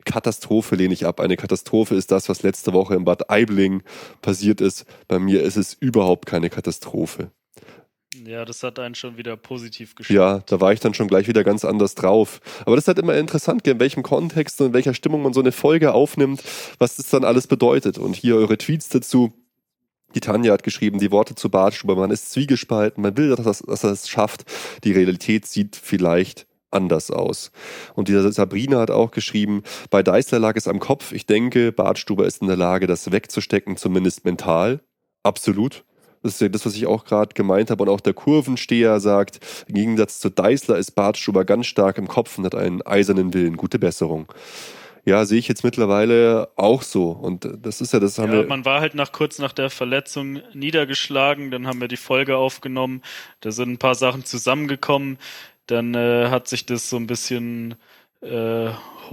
[SPEAKER 1] Katastrophe lehne ich ab. Eine Katastrophe ist das, was letzte Woche in Bad Aibling passiert ist. Bei mir ist es überhaupt keine Katastrophe.
[SPEAKER 2] Ja, das hat einen schon wieder positiv gestimmt.
[SPEAKER 1] Ja, da war ich dann schon gleich wieder ganz anders drauf. Aber das ist halt immer interessant, in welchem Kontext und in welcher Stimmung man so eine Folge aufnimmt, was das dann alles bedeutet. Und hier eure Tweets dazu. Die Tanja hat geschrieben, die Worte zu Bartstube, man ist zwiegespalten, man will, dass, dass er es schafft. Die Realität sieht vielleicht anders aus. Und die Sabrina hat auch geschrieben, bei Deißler lag es am Kopf. Ich denke, Bartstuber ist in der Lage, das wegzustecken, zumindest mental. Absolut. Das ist ja das, was ich auch gerade gemeint habe. Und auch der Kurvensteher sagt, im Gegensatz zu Deißler ist Bartstuber ganz stark im Kopf und hat einen eisernen Willen. Gute Besserung. Ja, sehe ich jetzt mittlerweile auch so. Und das ist ja, das haben
[SPEAKER 2] ja,
[SPEAKER 1] wir.
[SPEAKER 2] Man war halt nach kurz nach der Verletzung niedergeschlagen. Dann haben wir die Folge aufgenommen. Da sind ein paar Sachen zusammengekommen. Dann äh, hat sich das so ein bisschen äh,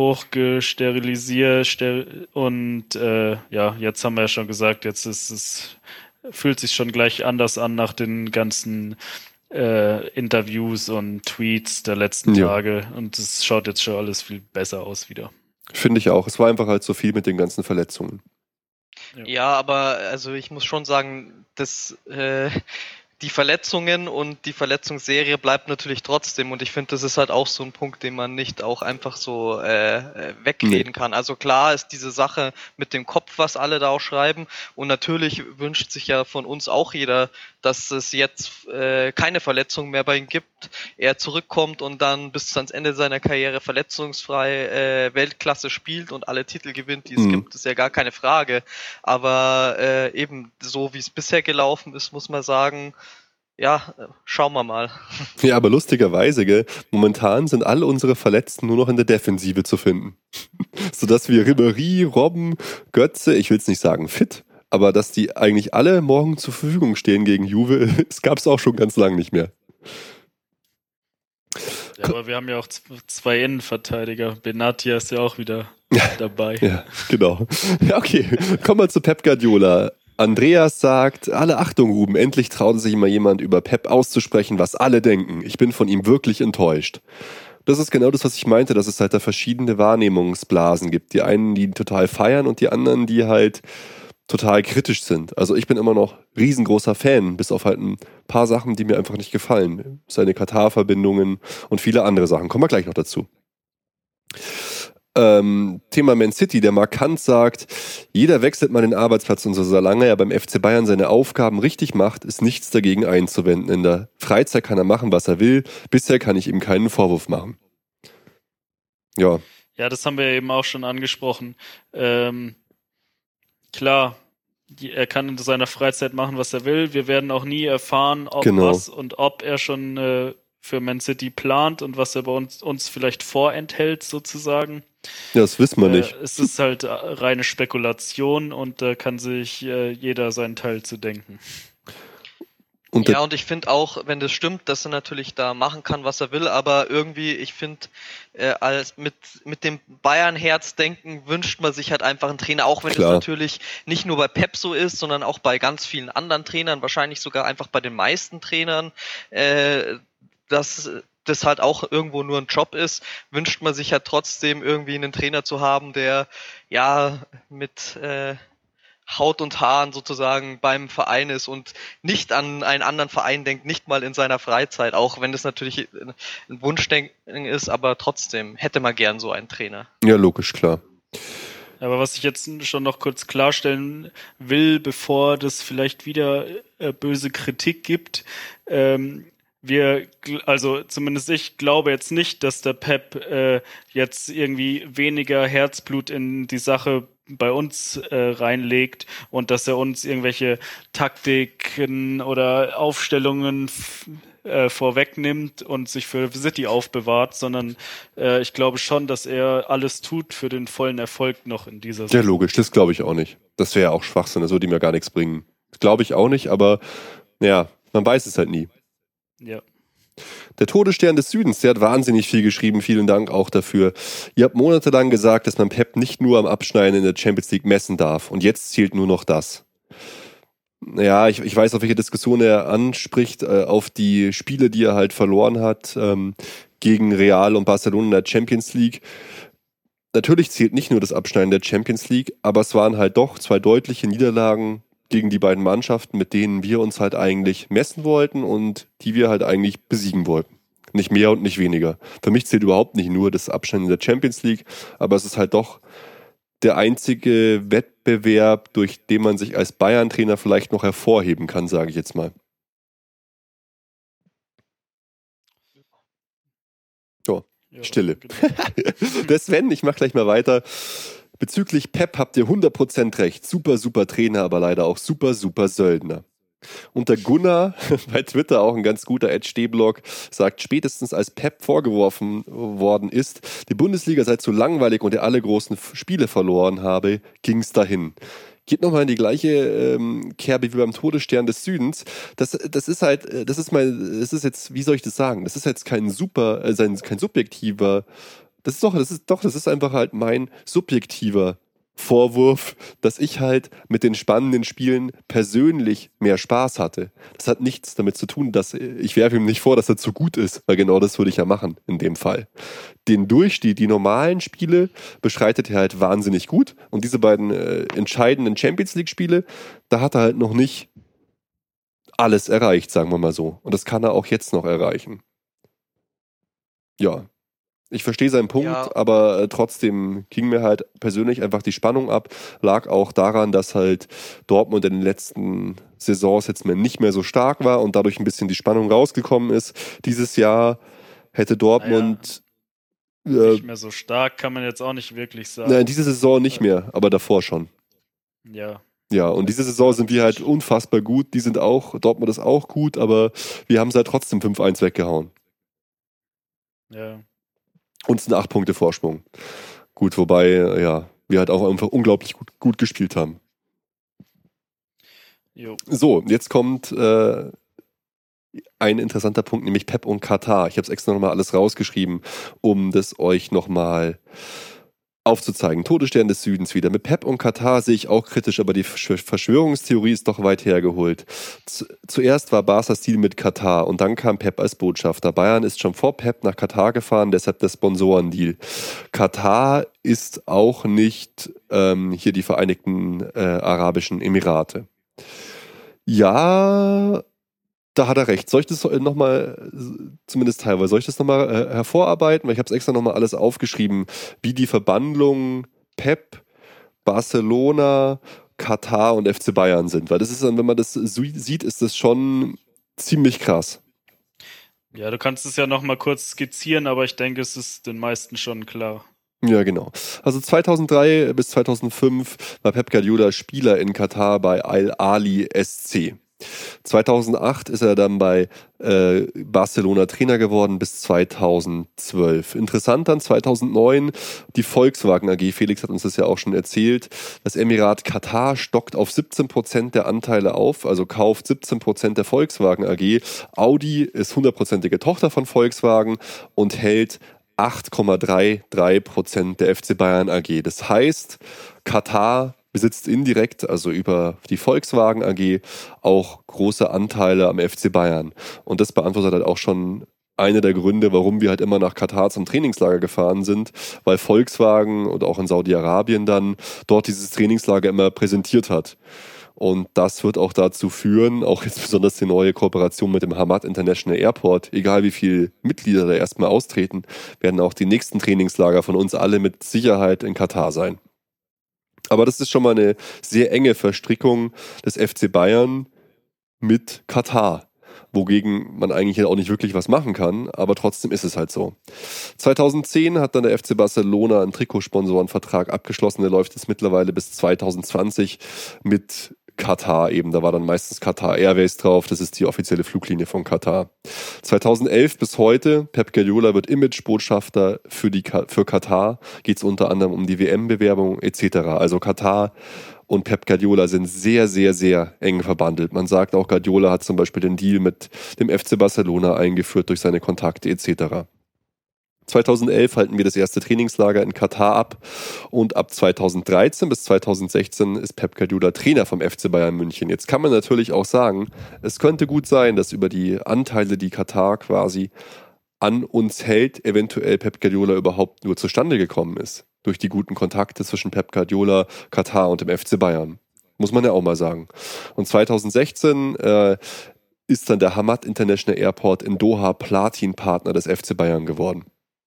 [SPEAKER 2] hochgesterilisiert. Ster- und äh, ja, jetzt haben wir ja schon gesagt, jetzt ist es, fühlt sich schon gleich anders an nach den ganzen äh, Interviews und Tweets der letzten
[SPEAKER 1] Ja.
[SPEAKER 2] Tage. Und es schaut jetzt schon alles viel besser aus wieder.
[SPEAKER 1] Finde ich auch. Es war einfach halt so viel mit den ganzen Verletzungen.
[SPEAKER 2] Ja.
[SPEAKER 3] Ja, aber also ich muss schon sagen, dass äh, die Verletzungen und die Verletzungsserie bleibt natürlich trotzdem, und ich finde, das ist halt auch so ein Punkt, den man nicht auch einfach so äh, wegreden
[SPEAKER 1] Nee.
[SPEAKER 3] kann. Also klar ist diese Sache mit dem Kopf, was alle da auch schreiben, und natürlich wünscht sich ja von uns auch jeder, dass es jetzt äh, keine Verletzung mehr bei ihm gibt, er zurückkommt und dann bis ans Ende seiner Karriere verletzungsfrei äh, Weltklasse spielt und alle Titel gewinnt, die es
[SPEAKER 1] Mhm.
[SPEAKER 3] gibt, ist ja gar keine Frage. Aber äh, eben so, wie es bisher gelaufen ist, muss man sagen, ja, äh, schauen wir mal.
[SPEAKER 1] Ja, aber lustigerweise, gell, momentan sind alle unsere Verletzten nur noch in der Defensive zu finden. Sodass wir Ribéry, Robben, Götze, ich will es nicht sagen fit, aber dass die eigentlich alle morgen zur Verfügung stehen gegen Juve, das gab es auch schon ganz lange nicht mehr.
[SPEAKER 2] Ja, aber wir haben ja auch z- zwei Innenverteidiger. Benatia ist ja auch wieder dabei.
[SPEAKER 1] Ja, genau. Ja, okay, kommen wir zu Pep Guardiola. Andreas sagt, alle Achtung, Ruben, endlich traut sich mal jemand über Pep auszusprechen, was alle denken. Ich bin von ihm wirklich enttäuscht. Das ist genau das, was ich meinte, dass es halt da verschiedene Wahrnehmungsblasen gibt. Die einen, die ihn total feiern, und die anderen, die halt total kritisch sind. Also ich bin immer noch riesengroßer Fan, bis auf halt ein paar Sachen, die mir einfach nicht gefallen. Seine Katar-Verbindungen und viele andere Sachen. Kommen wir gleich noch dazu. Ähm, Thema Man City, der Markant sagt, jeder wechselt mal den Arbeitsplatz, und so solange er beim F C Bayern seine Aufgaben richtig macht, ist nichts dagegen einzuwenden. In der Freizeit kann er machen, was er will. Bisher kann ich ihm keinen Vorwurf machen. Ja,
[SPEAKER 2] Ja, das haben wir eben auch schon angesprochen. Ähm, klar, die, er kann in seiner Freizeit machen, was er will. Wir werden auch nie erfahren, ob
[SPEAKER 1] Genau.
[SPEAKER 2] was und ob er schon äh, für Man City plant und was er bei uns, uns vielleicht vorenthält, sozusagen.
[SPEAKER 1] ja, das wissen wir
[SPEAKER 2] Äh,
[SPEAKER 1] nicht.
[SPEAKER 2] es ist halt äh, reine Spekulation, und da kann sich äh, jeder seinen Teil zu denken.
[SPEAKER 1] Und
[SPEAKER 3] Ja,
[SPEAKER 1] der,
[SPEAKER 3] und ich finde auch, wenn das stimmt, dass er natürlich da machen kann, was er will, aber irgendwie, ich finde, äh, als mit, mit dem Bayern-Herz-Denken wünscht man sich halt einfach einen Trainer, auch wenn
[SPEAKER 1] Klar.
[SPEAKER 3] es natürlich nicht nur bei Pep so ist, sondern auch bei ganz vielen anderen Trainern, wahrscheinlich sogar einfach bei den meisten Trainern, äh, dass das halt auch irgendwo nur ein Job ist, wünscht man sich halt trotzdem irgendwie einen Trainer zu haben, der ja mit äh, Haut und Haaren sozusagen beim Verein ist und nicht an einen anderen Verein denkt, nicht mal in seiner Freizeit, auch wenn das natürlich ein Wunschdenken ist, aber trotzdem hätte man gern so einen Trainer.
[SPEAKER 1] ja, logisch, klar.
[SPEAKER 2] Aber was ich jetzt schon noch kurz klarstellen will, bevor das vielleicht wieder äh, böse Kritik gibt, ähm, wir, gl- also zumindest ich glaube jetzt nicht, dass der Pep äh, jetzt irgendwie weniger Herzblut in die Sache bei uns äh, reinlegt und dass er uns irgendwelche Taktiken oder Aufstellungen f- äh, vorwegnimmt und sich für City aufbewahrt, sondern äh, ich glaube schon, dass er alles tut für den vollen Erfolg noch in dieser
[SPEAKER 1] Ja,
[SPEAKER 2] Saison.
[SPEAKER 1] logisch, das glaube ich auch nicht. Das wäre ja auch Schwachsinn, das würde ihm ja gar nichts bringen. Das glaube ich auch nicht, aber ja, man weiß es halt nie.
[SPEAKER 2] Ja.
[SPEAKER 1] Der Todesstern des Südens, der hat wahnsinnig viel geschrieben, vielen Dank auch dafür. Ihr habt monatelang gesagt, dass man Pep nicht nur am Abschneiden in der Champions League messen darf, und jetzt zählt nur noch das. Ja, ich, ich weiß, auf welche Diskussion er anspricht, äh, auf die Spiele, die er halt verloren hat, ähm, gegen Real und Barcelona in der Champions League. natürlich zählt nicht nur das Abschneiden der Champions League, aber es waren halt doch zwei deutliche Niederlagen gegen die beiden Mannschaften, mit denen wir uns halt eigentlich messen wollten und die wir halt eigentlich besiegen wollten. Nicht mehr und nicht weniger. Für mich zählt überhaupt nicht nur das Abschneiden der Champions League, aber es ist halt doch der einzige Wettbewerb, durch den man sich als Bayern-Trainer vielleicht noch hervorheben kann, sage ich jetzt mal. So, ja, Stille. Genau. Der Sven, ich mach gleich mal weiter. Bezüglich Pep habt ihr hundert Prozent recht. Super, super Trainer, aber leider auch super, super Söldner. Und der Gunnar, bei Twitter auch ein ganz guter Ed Stehblock, sagt, spätestens als Pep vorgeworfen worden ist, die Bundesliga sei zu langweilig und er alle großen Spiele verloren habe, ging's dahin. Geht nochmal in die gleiche ähm, Kerbe wie beim Todesstern des Südens. Das, das ist halt, das ist mein, das ist jetzt, wie soll ich das sagen? Das ist jetzt kein super, äh, kein subjektiver, das ist doch, das ist doch, das ist einfach halt mein subjektiver Vorwurf, dass ich halt mit den spannenden Spielen persönlich mehr Spaß hatte. Das hat nichts damit zu tun, dass ich werfe ihm nicht vor, dass er zu gut ist, weil genau das würde ich ja machen in dem Fall. Den Durchstieg, die normalen Spiele beschreitet er halt wahnsinnig gut und diese beiden äh, entscheidenden Champions League Spiele, da hat er halt noch nicht alles erreicht, sagen wir mal so. Und das kann er auch jetzt noch erreichen. Ja. Ich verstehe seinen Punkt, ja. aber äh, trotzdem ging mir halt persönlich einfach die Spannung ab. Lag auch daran, dass halt Dortmund in den letzten Saisons jetzt mehr nicht mehr so stark war und dadurch ein bisschen die Spannung rausgekommen ist. Dieses Jahr hätte Dortmund...
[SPEAKER 2] Naja, äh, nicht mehr so stark, kann man jetzt auch nicht wirklich sagen.
[SPEAKER 1] Nein, diese Saison nicht mehr, aber davor schon.
[SPEAKER 2] Ja.
[SPEAKER 1] Ja, und diese Saison sind wir halt unfassbar gut. Die sind auch, Dortmund ist auch gut, aber wir haben sie halt trotzdem fünf eins weggehauen.
[SPEAKER 2] Ja.
[SPEAKER 1] Und es sind acht Punkte Vorsprung. Gut, wobei, ja, wir halt auch einfach unglaublich gut, gut gespielt haben.
[SPEAKER 2] Jo.
[SPEAKER 1] So, jetzt kommt äh, ein interessanter Punkt, nämlich Pep und Katar. Ich habe es extra nochmal alles rausgeschrieben, um das euch nochmal aufzuzeigen. Todesstern des Südens wieder. Mit Pep und Katar sehe ich auch kritisch, aber die Verschwörungstheorie ist doch weit hergeholt. Zuerst war Barca's Deal mit Katar und dann kam Pep als Botschafter. Bayern ist schon vor Pep nach Katar gefahren, deshalb der Sponsorendeal. Katar ist auch nicht ähm, hier die Vereinigten äh, Arabischen Emirate. Ja, da hat er recht. Soll ich das nochmal, zumindest teilweise, soll ich das nochmal äh, hervorarbeiten? Weil ich habe es extra nochmal alles aufgeschrieben, wie die Verbandlungen Pep, Barcelona, Katar und F C Bayern sind. Weil das ist dann, wenn man das sieht, ist das schon ziemlich krass.
[SPEAKER 2] Ja, du kannst es ja nochmal kurz skizzieren, aber ich denke, es ist den meisten schon klar.
[SPEAKER 1] Ja, genau. Also zweitausenddrei bis zweitausendfünf war Pep Guardiola Spieler in Katar bei Al-Ahli S C. zweitausendacht ist er dann bei äh, Barcelona Trainer geworden bis zweitausendzwölf. Interessant dann zweitausendneun die Volkswagen A G. Felix hat uns das ja auch schon erzählt. Das Emirat Katar stockt auf siebzehn Prozent der Anteile auf, also kauft siebzehn Prozent der Volkswagen A G. Audi ist hundertprozentige Tochter von Volkswagen und hält acht Komma dreiunddreißig Prozent der F C Bayern A G. Das heißt, Katar besitzt indirekt, also über die Volkswagen A G, auch große Anteile am F C Bayern. Und das beantwortet halt auch schon einer der Gründe, warum wir halt immer nach Katar zum Trainingslager gefahren sind, weil Volkswagen und auch in Saudi-Arabien dann dort dieses Trainingslager immer präsentiert hat. Und das wird auch dazu führen, auch jetzt besonders die neue Kooperation mit dem Hamad International Airport, egal wie viele Mitglieder da erstmal austreten, werden auch die nächsten Trainingslager von uns alle mit Sicherheit in Katar sein. Aber das ist schon mal eine sehr enge Verstrickung des F C Bayern mit Katar, wogegen man eigentlich auch nicht wirklich was machen kann, aber trotzdem ist es halt so. zweitausendzehn hat dann der F C Barcelona einen Trikotsponsorenvertrag abgeschlossen, der läuft jetzt mittlerweile bis zweitausendzwanzig mit Katar eben, da war dann meistens Qatar Airways drauf, das ist die offizielle Fluglinie von Katar. zweitausendelf bis heute, Pep Guardiola wird Imagebotschafter für, die, für Katar, geht es unter anderem um die W M-Bewerbung et cetera. Also Katar und Pep Guardiola sind sehr, sehr, sehr eng verbandelt. Man sagt auch, Guardiola hat zum Beispiel den Deal mit dem F C Barcelona eingeführt durch seine Kontakte et cetera. zweitausendelf halten wir das erste Trainingslager in Katar ab und ab zweitausenddreizehn bis zweitausendsechzehn ist Pep Guardiola Trainer vom F C Bayern München. Jetzt kann man natürlich auch sagen, es könnte gut sein, dass über die Anteile, die Katar quasi an uns hält, eventuell Pep Guardiola überhaupt nur zustande gekommen ist. durch die guten Kontakte zwischen Pep Guardiola, Katar und dem F C Bayern. Muss man ja auch mal sagen. Und zweitausendsechzehn äh, ist dann der Hamad International Airport in Doha Platin-Partner des F C Bayern geworden.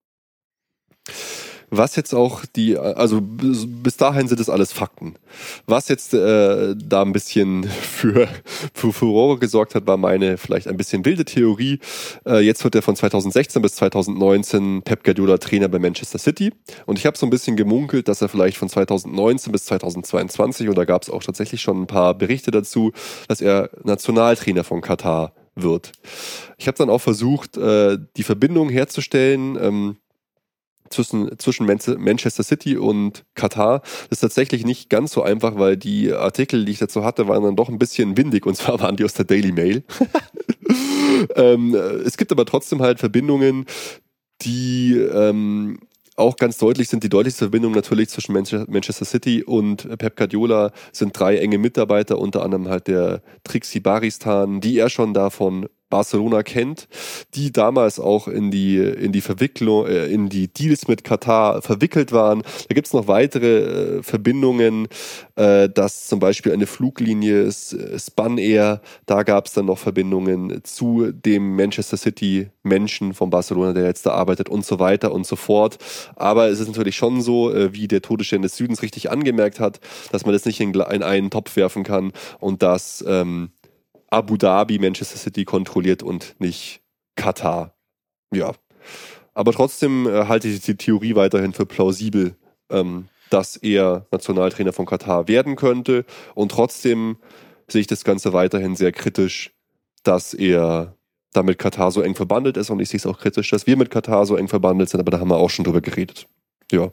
[SPEAKER 1] Was jetzt auch die, also bis dahin sind es alles Fakten. Was jetzt äh, da ein bisschen für, für Furore gesorgt hat, war meine vielleicht ein bisschen wilde Theorie. Äh, jetzt wird er von zweitausendsechzehn bis zweitausendneunzehn Pep Guardiola Trainer bei Manchester City. Und ich habe so ein bisschen gemunkelt, dass er vielleicht von zweitausendneunzehn bis zweitausendzweiundzwanzig, und da gab es auch tatsächlich schon ein paar Berichte dazu, dass er Nationaltrainer von Katar wird. Ich habe dann auch versucht, äh, die Verbindung herzustellen, ähm, Zwischen, zwischen Manchester City und Katar. Das ist tatsächlich nicht ganz so einfach, weil die Artikel, die ich dazu hatte, waren dann doch ein bisschen windig, und zwar waren die aus der Daily Mail. ähm, es gibt aber trotzdem halt Verbindungen, die ähm, auch ganz deutlich sind. Die deutlichste Verbindung natürlich zwischen Manchester City und Pep Guardiola sind drei enge Mitarbeiter, unter anderem halt der Trixie Baristan, die er schon da von Barcelona kennt, die damals auch in die in die Verwicklung, äh, in die Deals mit Katar verwickelt waren. Da gibt es noch weitere äh, Verbindungen, äh, dass zum Beispiel eine Fluglinie Spun Air, da gab es dann noch Verbindungen zu dem Manchester City Menschen von Barcelona, der jetzt da arbeitet, und so weiter und so fort. Aber es ist natürlich schon so, äh, wie der Todesstern des Südens richtig angemerkt hat, dass man das nicht in, in einen Topf werfen kann und dass ähm, Abu Dhabi Manchester City kontrolliert und nicht Katar. Ja. Aber trotzdem äh, halte ich die Theorie weiterhin für plausibel, ähm, dass er Nationaltrainer von Katar werden könnte. Und trotzdem sehe ich das Ganze weiterhin sehr kritisch, dass er damit Katar so eng verbandelt ist. Und ich sehe es auch kritisch, dass wir mit Katar so eng verbandelt sind. Aber da haben wir auch schon drüber geredet. Ja.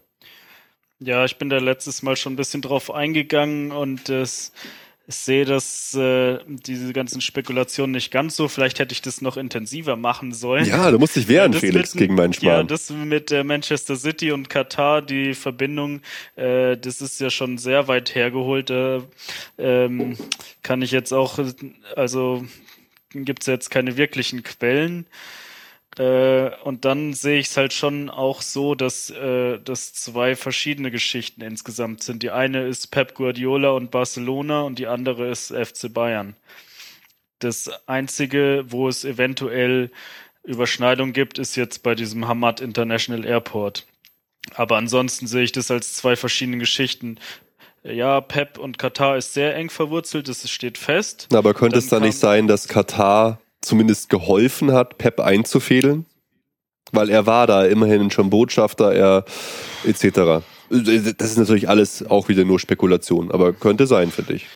[SPEAKER 2] Ja, ich bin da letztes Mal schon ein bisschen drauf eingegangen und es Ich sehe das, äh, diese ganzen Spekulationen nicht ganz so. Vielleicht hätte ich das noch intensiver machen sollen.
[SPEAKER 1] Ja, du musst dich wehren,
[SPEAKER 2] das
[SPEAKER 1] Felix,
[SPEAKER 2] mit,
[SPEAKER 1] gegen meinen Schmarrn.
[SPEAKER 2] Ja, das mit äh, Manchester City und Katar, die Verbindung, äh, das ist ja schon sehr weit hergeholt. Äh, ähm, kann ich jetzt auch, also gibt es jetzt keine wirklichen Quellen. Äh, und dann sehe ich es halt schon auch so, dass äh, das zwei verschiedene Geschichten insgesamt sind. Die eine ist Pep Guardiola und Barcelona und die andere ist F C Bayern. Das Einzige, wo es eventuell Überschneidung gibt, ist jetzt bei diesem Hamad International Airport. Aber ansonsten sehe ich das als zwei verschiedene Geschichten. Ja, Pep und Katar ist sehr eng verwurzelt, das steht fest.
[SPEAKER 1] Aber könnte es dann nicht sein, dass Katar zumindest geholfen hat, Pep einzufädeln? Weil er war da immerhin schon Botschafter, er et cetera. Das ist natürlich alles auch wieder nur Spekulation, aber könnte sein, finde ich.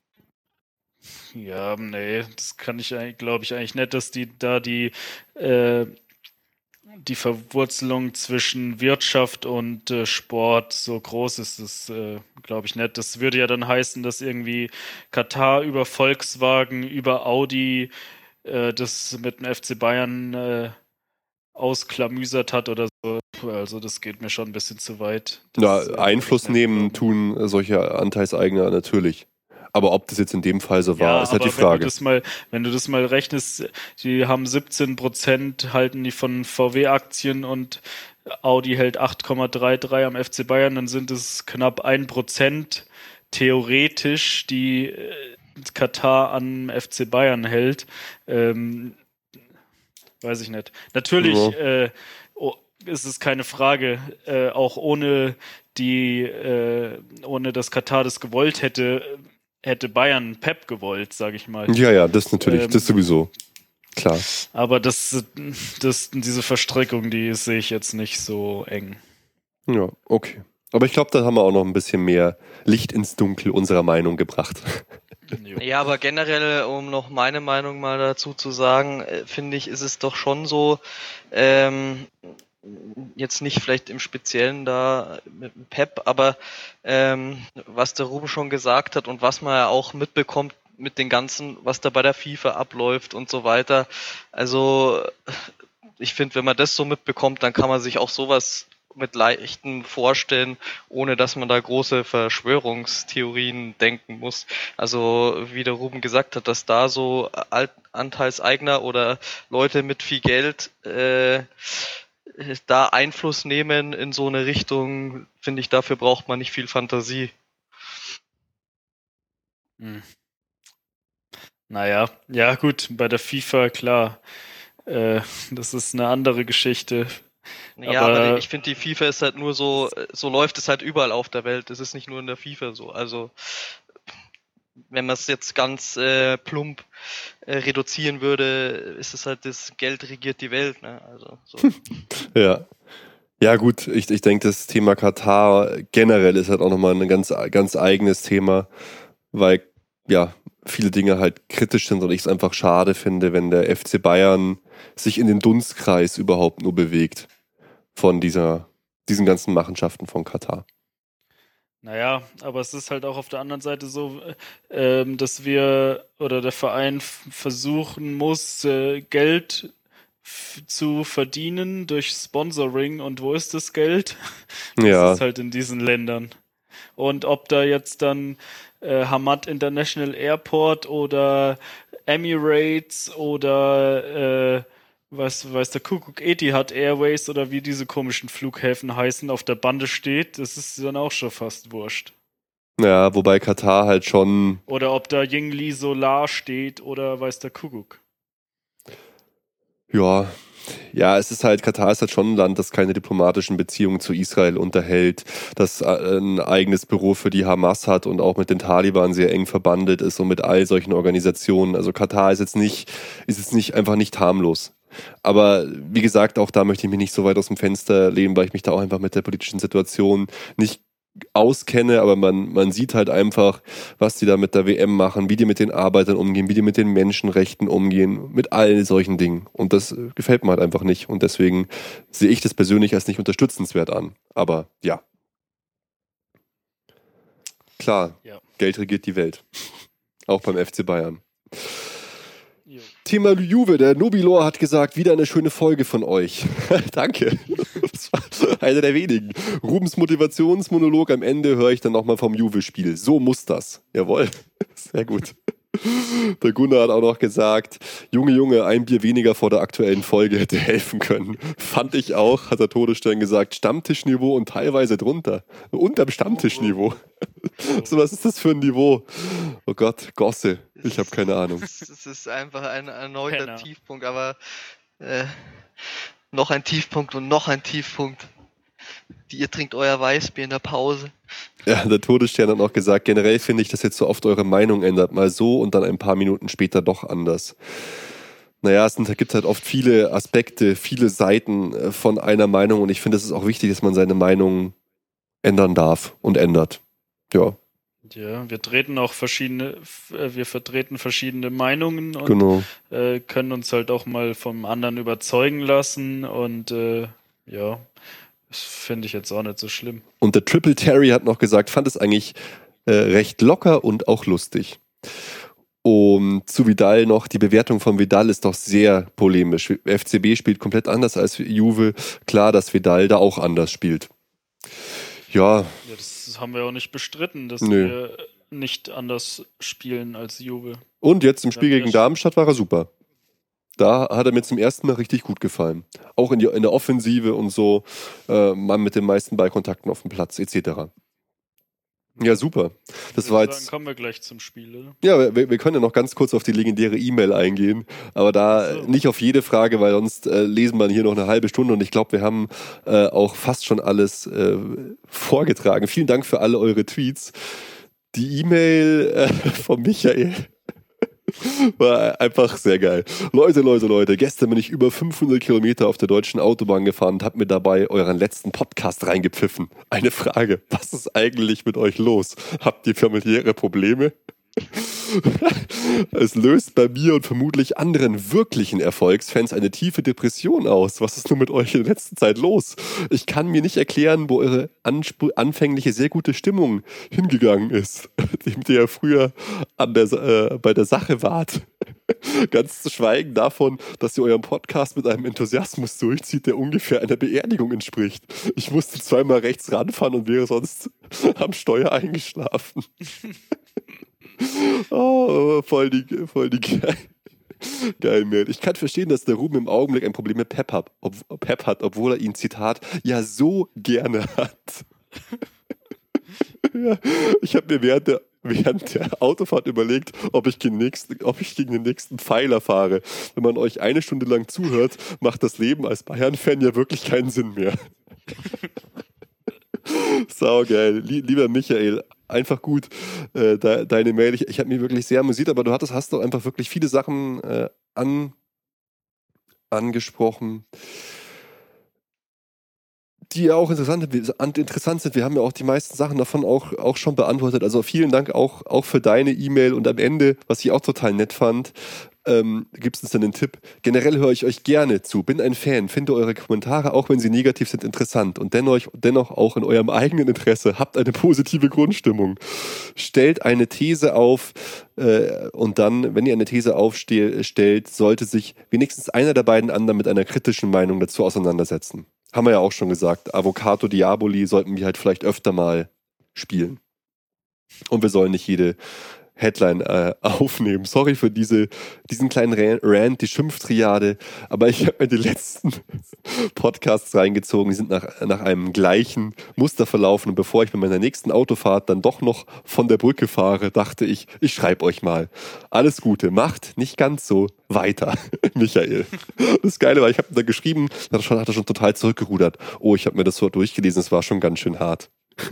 [SPEAKER 2] Ja, nee, das kann ich eigentlich, glaube ich eigentlich nicht, dass die da die äh, die Verwurzelung zwischen Wirtschaft und äh, Sport so groß ist. Das äh, glaube ich nicht. Das würde ja dann heißen, dass irgendwie Katar über Volkswagen, über Audi das mit dem F C Bayern äh, ausklamüsert hat oder so. Also das geht mir schon ein bisschen zu weit. Das,
[SPEAKER 1] ja, Einfluss nehmen tun solche Anteilseigner natürlich. Aber ob das jetzt in dem Fall so war,
[SPEAKER 2] ja,
[SPEAKER 1] ist halt die
[SPEAKER 2] Frage. Wenn du, das mal, wenn du das mal rechnest, die haben siebzehn Prozent halten die von V W-Aktien und Audi hält acht Komma dreiunddreißig am F C Bayern, dann sind es knapp ein Prozent theoretisch, die Katar an F C Bayern hält. Ähm, weiß ich nicht. Natürlich ja. äh, oh, ist es keine Frage, äh, auch ohne die, äh, ohne dass Katar das gewollt hätte, hätte Bayern Pep gewollt, sage ich mal.
[SPEAKER 1] Ja, ja, das natürlich, ähm, das sowieso. Klar.
[SPEAKER 2] Aber das, das, diese Verstrickung, die sehe ich jetzt nicht so eng.
[SPEAKER 1] Ja, okay. Aber ich glaube, da haben wir auch noch ein bisschen mehr Licht ins Dunkel unserer Meinung gebracht.
[SPEAKER 3] Ja, aber generell, um noch meine Meinung mal dazu zu sagen, äh, finde ich, ist es doch schon so, ähm, jetzt nicht vielleicht im Speziellen da mit dem Pep, aber ähm, was der Ruben schon gesagt hat und was man ja auch mitbekommt mit den ganzen, was da bei der FIFA abläuft und so weiter. Also ich finde, wenn man das so mitbekommt, dann kann man sich auch sowas mit leichten vorstellen, ohne dass man da große Verschwörungstheorien denken muss. Also wie der Ruben gesagt hat, dass da so Anteilseigner oder Leute mit viel Geld äh, da Einfluss nehmen in so eine Richtung, finde ich, dafür braucht man nicht viel Fantasie.
[SPEAKER 2] Hm. Naja, ja gut, bei der FIFA, klar, äh, das ist eine andere Geschichte.
[SPEAKER 3] Ja, aber, aber ich finde, die FIFA ist halt nur so, so läuft es halt überall auf der Welt. Es ist nicht nur in der FIFA so. Also, wenn man es jetzt ganz äh, plump äh, reduzieren würde, ist es halt, das Geld regiert die Welt. Ne? Also, so.
[SPEAKER 1] Ja. Ja gut, ich, ich denke, das Thema Katar generell ist halt auch nochmal ein ganz, ganz eigenes Thema, weil ja viele Dinge halt kritisch sind und ich es einfach schade finde, wenn der F C Bayern sich in den Dunstkreis überhaupt nur bewegt von dieser, diesen ganzen Machenschaften von Katar.
[SPEAKER 2] Naja, aber es ist halt auch auf der anderen Seite so, ähm, dass wir oder der Verein f- versuchen muss, äh, Geld f- zu verdienen durch Sponsoring. Und wo ist das Geld? Das
[SPEAKER 1] Ja.
[SPEAKER 2] ist halt in diesen Ländern. Und ob da jetzt dann äh, Hamad International Airport oder Emirates oder äh, weiß, weiß der Kuckuck Etihad Airways oder wie diese komischen Flughäfen heißen, auf der Bande steht, das ist dann auch schon fast wurscht.
[SPEAKER 1] Ja, wobei Katar halt schon...
[SPEAKER 2] Oder ob da Yingli Solar steht oder weiß der Kuckuck.
[SPEAKER 1] Ja, ja, es ist halt, Katar ist halt schon ein Land, das keine diplomatischen Beziehungen zu Israel unterhält, das ein eigenes Büro für die Hamas hat und auch mit den Taliban sehr eng verbandelt ist und mit all solchen Organisationen. Also Katar ist jetzt nicht, ist jetzt nicht einfach nicht harmlos. Aber wie gesagt, auch da möchte ich mich nicht so weit aus dem Fenster lehnen, weil ich mich da auch einfach mit der politischen Situation nicht auskenne, aber man, man sieht halt einfach, was die da mit der W M machen, wie die mit den Arbeitern umgehen, wie die mit den Menschenrechten umgehen, mit all solchen Dingen. Und das gefällt mir halt einfach nicht. Und deswegen sehe ich das persönlich als nicht unterstützenswert an. Aber ja. Klar,
[SPEAKER 2] Ja.
[SPEAKER 1] Geld regiert die Welt. Auch beim F C Bayern.
[SPEAKER 2] Jo.
[SPEAKER 1] Thema Juve, der Nobilor hat gesagt, wieder eine schöne Folge von euch. Danke. Das war einer der wenigen. Rubens Motivationsmonolog am Ende höre ich dann nochmal vom Juve-Spiel. So muss das. Jawohl. Sehr gut. Der Gunnar hat auch noch gesagt, Junge, Junge, ein Bier weniger vor der aktuellen Folge hätte helfen können. Fand ich auch, hat der Todesstern gesagt, Stammtischniveau und teilweise drunter. Unterm Stammtischniveau. So, was ist das für ein Niveau? Oh Gott, Gosse. Ich habe keine Ahnung.
[SPEAKER 3] Es ist einfach ein erneuter
[SPEAKER 2] Penner.
[SPEAKER 3] Tiefpunkt, aber äh, noch ein Tiefpunkt und noch ein Tiefpunkt. Die, ihr trinkt euer Weißbier in der Pause.
[SPEAKER 1] Ja, der Todesstern hat noch gesagt, generell finde ich, dass jetzt so oft eure Meinung ändert. Mal so und dann ein paar Minuten später doch anders. Naja, es gibt halt oft viele Aspekte, viele Seiten von einer Meinung und ich finde, es ist auch wichtig, dass man seine Meinung ändern darf und ändert. Ja.
[SPEAKER 2] Ja, wir treten auch verschiedene, wir vertreten verschiedene Meinungen und
[SPEAKER 1] Genau.
[SPEAKER 2] äh, können uns halt auch mal vom anderen überzeugen lassen und äh, ja, das finde ich jetzt auch nicht so schlimm.
[SPEAKER 1] Und der Triple Terry hat noch gesagt, fand es eigentlich äh, recht locker und auch lustig. Und zu Vidal noch, die Bewertung von Vidal ist doch sehr polemisch. F C B spielt komplett anders als Juve. Klar, dass Vidal da auch anders spielt. Ja.
[SPEAKER 2] Ja, das haben wir auch nicht bestritten, dass
[SPEAKER 1] Nö.
[SPEAKER 2] wir nicht anders spielen als Juve.
[SPEAKER 1] Und jetzt im Spiel
[SPEAKER 2] Ja,
[SPEAKER 1] gegen
[SPEAKER 2] das-
[SPEAKER 1] Darmstadt war er super. Da hat er mir zum ersten Mal richtig gut gefallen. Auch in, die, in der Offensive und so, äh, Mann mit den meisten Ballkontakten auf dem Platz, et cetera. Ja, super. Das
[SPEAKER 2] Ich
[SPEAKER 1] war
[SPEAKER 2] würde
[SPEAKER 1] jetzt.
[SPEAKER 2] sagen, kommen wir gleich zum Spiel, oder?
[SPEAKER 1] Ja, wir, wir können ja noch ganz kurz auf die legendäre E-Mail eingehen, aber da
[SPEAKER 2] Ach so.
[SPEAKER 1] nicht auf jede Frage, weil sonst äh, lesen wir hier noch eine halbe Stunde und ich glaube, wir haben äh, auch fast schon alles äh, vorgetragen. Vielen Dank für alle eure Tweets. Die E-Mail äh, von Michael war einfach sehr geil. Leute, Leute, Leute, gestern bin ich über fünfhundert Kilometer auf der deutschen Autobahn gefahren und habe mir dabei euren letzten Podcast reingepfiffen. Eine Frage, was ist eigentlich mit euch los? Habt ihr familiäre Probleme? Es löst bei mir und vermutlich anderen wirklichen Erfolgsfans eine tiefe Depression aus. Was ist nur mit euch in der letzten Zeit los? Ich kann mir nicht erklären, wo eure ansp- anfängliche sehr gute Stimmung hingegangen ist, mit der ihr früher an der, äh, bei der Sache wart. Ganz zu schweigen davon, dass ihr euren Podcast mit einem Enthusiasmus durchzieht, der ungefähr einer Beerdigung entspricht. Ich musste zweimal rechts ranfahren und wäre sonst am Steuer eingeschlafen. Oh, voll die, voll die, Geil, man. Ich kann verstehen, dass der Ruben im Augenblick ein Problem mit Pep hat, ob, Pep hat, obwohl er ihn, Zitat, ja so gerne hat. Ja, ich habe mir während der, während der Autofahrt überlegt, ob ich, gegen nächsten, ob ich gegen den nächsten Pfeiler fahre. Wenn man euch eine Stunde lang zuhört, macht das Leben als Bayern-Fan ja wirklich keinen Sinn mehr. Saugeil. Lieber Michael, einfach gut, äh, de, deine Mail. Ich, ich habe mich wirklich sehr amüsiert, aber du hattest, hast doch einfach wirklich viele Sachen äh, an, angesprochen, die ja auch interessant, interessant sind. Wir haben ja auch die meisten Sachen davon auch, auch schon beantwortet. Also vielen Dank auch, auch für deine E-Mail. Und am Ende, was ich auch total nett fand, ähm, gibt es uns dann den Tipp. Generell höre ich euch gerne zu, bin ein Fan, finde eure Kommentare, auch wenn sie negativ sind, interessant. Und dennoch, dennoch auch in eurem eigenen Interesse, habt eine positive Grundstimmung. Stellt eine These auf äh, und dann, wenn ihr eine These aufstellt, sollte sich wenigstens einer der beiden anderen mit einer kritischen Meinung dazu auseinandersetzen. Haben wir ja auch schon gesagt, Avocado Diaboli sollten wir halt vielleicht öfter mal spielen. Und wir sollen nicht jede Headline äh, aufnehmen. Sorry für diese, diesen kleinen Rant, die Schimpftriade, aber ich habe mir die letzten Podcasts reingezogen, die sind nach, nach einem gleichen Muster verlaufen und bevor ich mit meiner nächsten Autofahrt dann doch noch von der Brücke fahre, dachte ich, ich schreibe euch mal. Alles Gute, macht nicht ganz so weiter, Michael. Das Geile war, ich habe da geschrieben, da hat er schon total zurückgerudert. Oh, ich habe mir das so durchgelesen, es war schon ganz schön hart.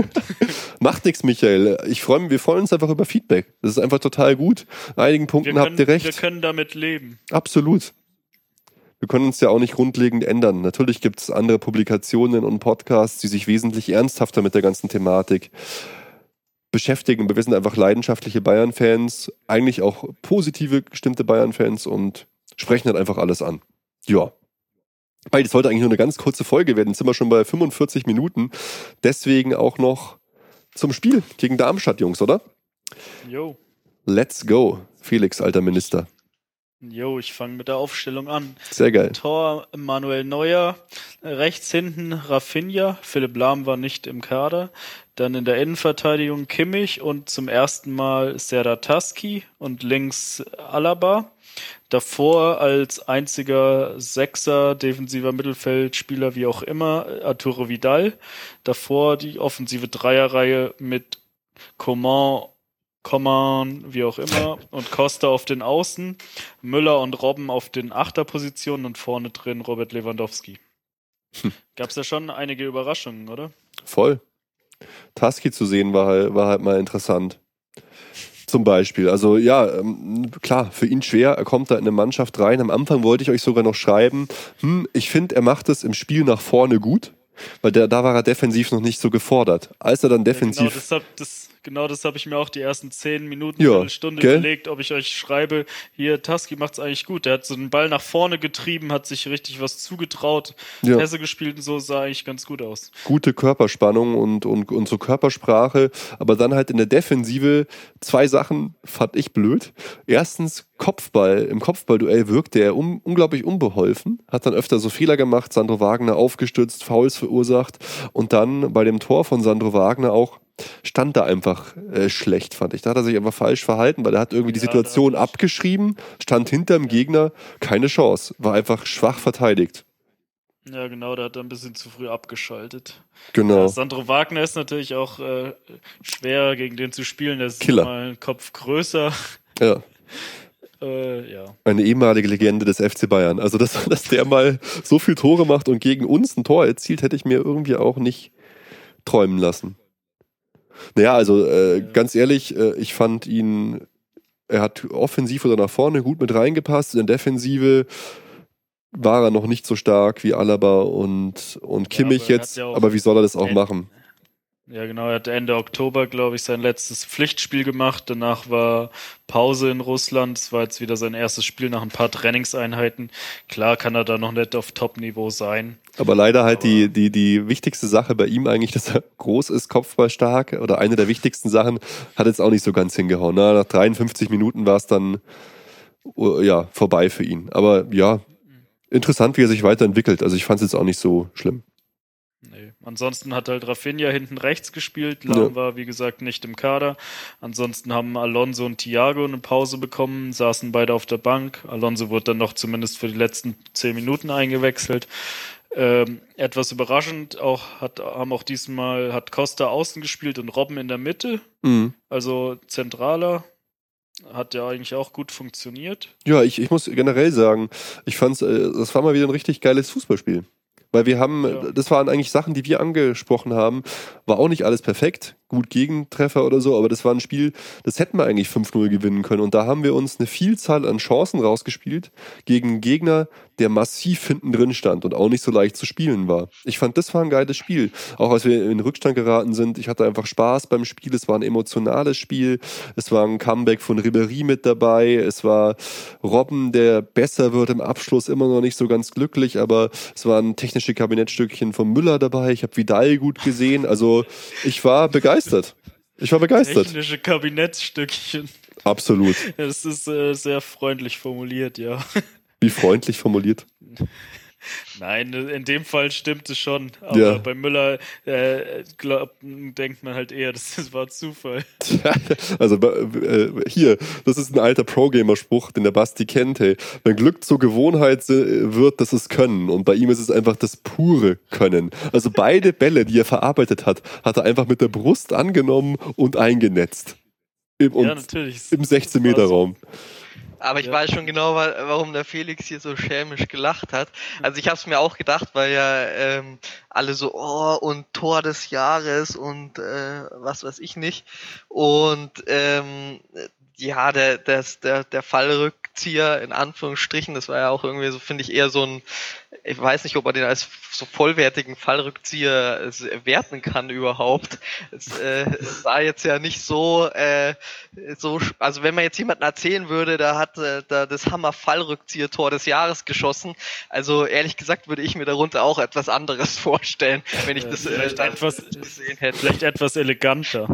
[SPEAKER 1] Macht nichts, Michael. Ich freue mich, wir freuen uns einfach über Feedback. Das ist einfach total gut. An einigen Punkten
[SPEAKER 2] können,
[SPEAKER 1] habt ihr recht.
[SPEAKER 2] Wir können damit leben.
[SPEAKER 1] Absolut. Wir können uns ja auch nicht grundlegend ändern. Natürlich gibt es andere Publikationen und Podcasts, die sich wesentlich ernsthafter mit der ganzen Thematik beschäftigen. Wir sind einfach leidenschaftliche Bayern-Fans, eigentlich auch positive gestimmte Bayern-Fans und sprechen halt einfach alles an. Ja. Weil das sollte eigentlich nur eine ganz kurze Folge werden. Jetzt sind wir schon bei fünfundvierzig Minuten. Deswegen auch noch zum Spiel gegen Darmstadt, Jungs, oder?
[SPEAKER 2] Jo.
[SPEAKER 1] Let's go, Felix, alter Minister.
[SPEAKER 2] Jo, ich fange mit der Aufstellung an.
[SPEAKER 1] Sehr geil.
[SPEAKER 2] Tor Manuel Neuer, rechts hinten Rafinha, Philipp Lahm war nicht im Kader. Dann in der Innenverteidigung Kimmich und zum ersten Mal Serdar Taski und links Alaba. Davor als einziger Sechser, defensiver Mittelfeldspieler, wie auch immer, Arturo Vidal. Davor die offensive Dreierreihe mit Coman, Coman, wie auch immer, und Costa auf den Außen, Müller und Robben auf den Achterpositionen und vorne drin Robert Lewandowski. Hm. Gab es ja schon einige Überraschungen, oder?
[SPEAKER 1] Voll. Taski zu sehen war halt, war halt mal interessant. Zum Beispiel. Also ja, ähm, klar, für ihn schwer. Er kommt da in eine Mannschaft rein. Am Anfang wollte ich euch sogar noch schreiben, hm, ich finde, er macht es im Spiel nach vorne gut, weil der, da war er defensiv noch nicht so gefordert. Als er dann defensiv...
[SPEAKER 2] Ja, genau, das hab, das, genau das habe ich mir auch die ersten zehn Minuten,
[SPEAKER 1] ja,
[SPEAKER 2] Viertelstunde
[SPEAKER 1] gell?
[SPEAKER 2] überlegt, ob ich euch schreibe, hier, Taski macht's eigentlich gut. Der hat so den Ball nach vorne getrieben, hat sich richtig was zugetraut,
[SPEAKER 1] ja.
[SPEAKER 2] Pässe gespielt und so, sah eigentlich ganz gut aus.
[SPEAKER 1] Gute Körperspannung und, und, und so Körpersprache, aber dann halt in der Defensive zwei Sachen fand ich blöd. Erstens, Kopfball, im Kopfballduell wirkte er um, unglaublich unbeholfen, hat dann öfter so Fehler gemacht, Sandro Wagner aufgestützt, Fouls verursacht und dann bei dem Tor von Sandro Wagner auch stand da einfach äh, schlecht, fand ich. Da hat er sich einfach falsch verhalten, weil er hat irgendwie die
[SPEAKER 2] Ja,
[SPEAKER 1] Situation abgeschrieben, stand hinterm Gegner, keine Chance, war einfach schwach verteidigt.
[SPEAKER 2] Ja, genau, der hat da ein bisschen zu früh abgeschaltet.
[SPEAKER 1] Genau.
[SPEAKER 2] Ja, Sandro Wagner ist natürlich auch äh, schwer, gegen den zu spielen. Der ist
[SPEAKER 1] Killer.
[SPEAKER 2] mal einen Kopf größer.
[SPEAKER 1] Ja.
[SPEAKER 2] äh, ja.
[SPEAKER 1] Eine ehemalige Legende des F C Bayern. Also, dass, dass der mal so viel Tore macht und gegen uns ein Tor erzielt, hätte ich mir irgendwie auch nicht träumen lassen. Naja, also äh, ja. ganz ehrlich, äh, ich fand ihn, er hat offensiv oder nach vorne gut mit reingepasst. In der Defensive war er noch nicht so stark wie Alaba und, und Kimmich ja, jetzt. Ja aber wie soll er das auch Ende, machen?
[SPEAKER 2] Ja, genau. Er hat Ende Oktober, glaube ich, sein letztes Pflichtspiel gemacht. Danach war Pause in Russland. Es war jetzt wieder sein erstes Spiel nach ein paar Trainingseinheiten. Klar kann er da noch nicht auf Top-Niveau sein.
[SPEAKER 1] Aber leider halt aber die, die, die wichtigste Sache bei ihm eigentlich, dass er groß ist, kopfballstark. Oder eine der wichtigsten Sachen, hat jetzt auch nicht so ganz hingehauen. Na, nach dreiundfünfzig Minuten war es dann ja, vorbei für ihn. Aber ja, interessant, wie er sich weiterentwickelt. Also ich fand es jetzt auch nicht so schlimm.
[SPEAKER 2] Nee. Ansonsten hat halt Rafinha hinten rechts gespielt. Lahm
[SPEAKER 1] Ja.
[SPEAKER 2] war, wie gesagt, nicht im Kader. Ansonsten haben Alonso und Thiago eine Pause bekommen, saßen beide auf der Bank. Alonso wurde dann noch zumindest für die letzten zehn Minuten eingewechselt. Ähm, etwas überraschend, auch hat, haben auch diesmal, hat Costa außen gespielt und Robben in der Mitte.
[SPEAKER 1] Mhm.
[SPEAKER 2] Also zentraler. Hat ja eigentlich auch gut funktioniert.
[SPEAKER 1] Ja, ich, ich muss generell sagen, ich fand's, äh, das war mal wieder ein richtig geiles Fußballspiel. Weil wir haben,
[SPEAKER 2] Ja.
[SPEAKER 1] das waren eigentlich Sachen, die wir angesprochen haben, war auch nicht alles perfekt, gut Gegentreffer oder so, aber das war ein Spiel, das hätten wir eigentlich fünf null gewinnen können. Und da haben wir uns eine Vielzahl an Chancen rausgespielt gegen einen Gegner, der massiv hinten drin stand und auch nicht so leicht zu spielen war. Ich fand, das war ein geiles Spiel. Auch als wir in den Rückstand geraten sind, ich hatte einfach Spaß beim Spiel, es war ein emotionales Spiel, es war ein Comeback von Ribéry mit dabei, es war Robben, der besser wird im Abschluss, immer noch nicht so ganz glücklich, aber es waren technische Kabinettstückchen von Müller dabei, ich habe Vidal gut gesehen, also ich war begeistert. Ich war begeistert.
[SPEAKER 2] Technische Kabinettstückchen.
[SPEAKER 1] Absolut.
[SPEAKER 2] Das ist äh, sehr freundlich formuliert, ja.
[SPEAKER 1] Wie freundlich formuliert.
[SPEAKER 2] Nein, in dem Fall stimmt es schon. Aber
[SPEAKER 1] Ja.
[SPEAKER 2] bei Müller äh, glaub, denkt man halt eher, das, das war Zufall.
[SPEAKER 1] Also äh, hier, das ist ein alter Pro-Gamer-Spruch, den der Basti kennt. Hey. Wenn Glück zur Gewohnheit wird, das ist Können. Und bei ihm ist es einfach das pure Können. Also beide Bälle, die er verarbeitet hat, hat er einfach mit der Brust angenommen und eingenetzt. Im, und
[SPEAKER 2] Ja, natürlich.
[SPEAKER 1] im sechzehn-Meter-Raum.
[SPEAKER 3] Aber ich
[SPEAKER 2] Ja.
[SPEAKER 3] weiß schon genau, wa- warum der Felix hier so schelmisch gelacht hat. Also ich habe es mir auch gedacht, weil ja ähm, alle so, oh, und Tor des Jahres und äh, was weiß ich nicht. Und ähm, ja, der, das, der, der Fallrückzieher in Anführungsstrichen, das war ja auch irgendwie so, finde ich, eher so ein, ich weiß nicht, ob man den als so vollwertigen Fallrückzieher äh, werten kann überhaupt. Es äh, es war jetzt ja nicht so, äh, so, sch- also wenn man jetzt jemanden erzählen würde, da hat äh, da das Hammer-Fallrückzieher-Tor des Jahres geschossen, also ehrlich gesagt würde ich mir darunter auch etwas anderes vorstellen, wenn ich
[SPEAKER 2] Äh,
[SPEAKER 3] das äh,
[SPEAKER 2] vielleicht
[SPEAKER 3] dann
[SPEAKER 2] etwas-
[SPEAKER 3] gesehen hätte.
[SPEAKER 2] Vielleicht etwas eleganter.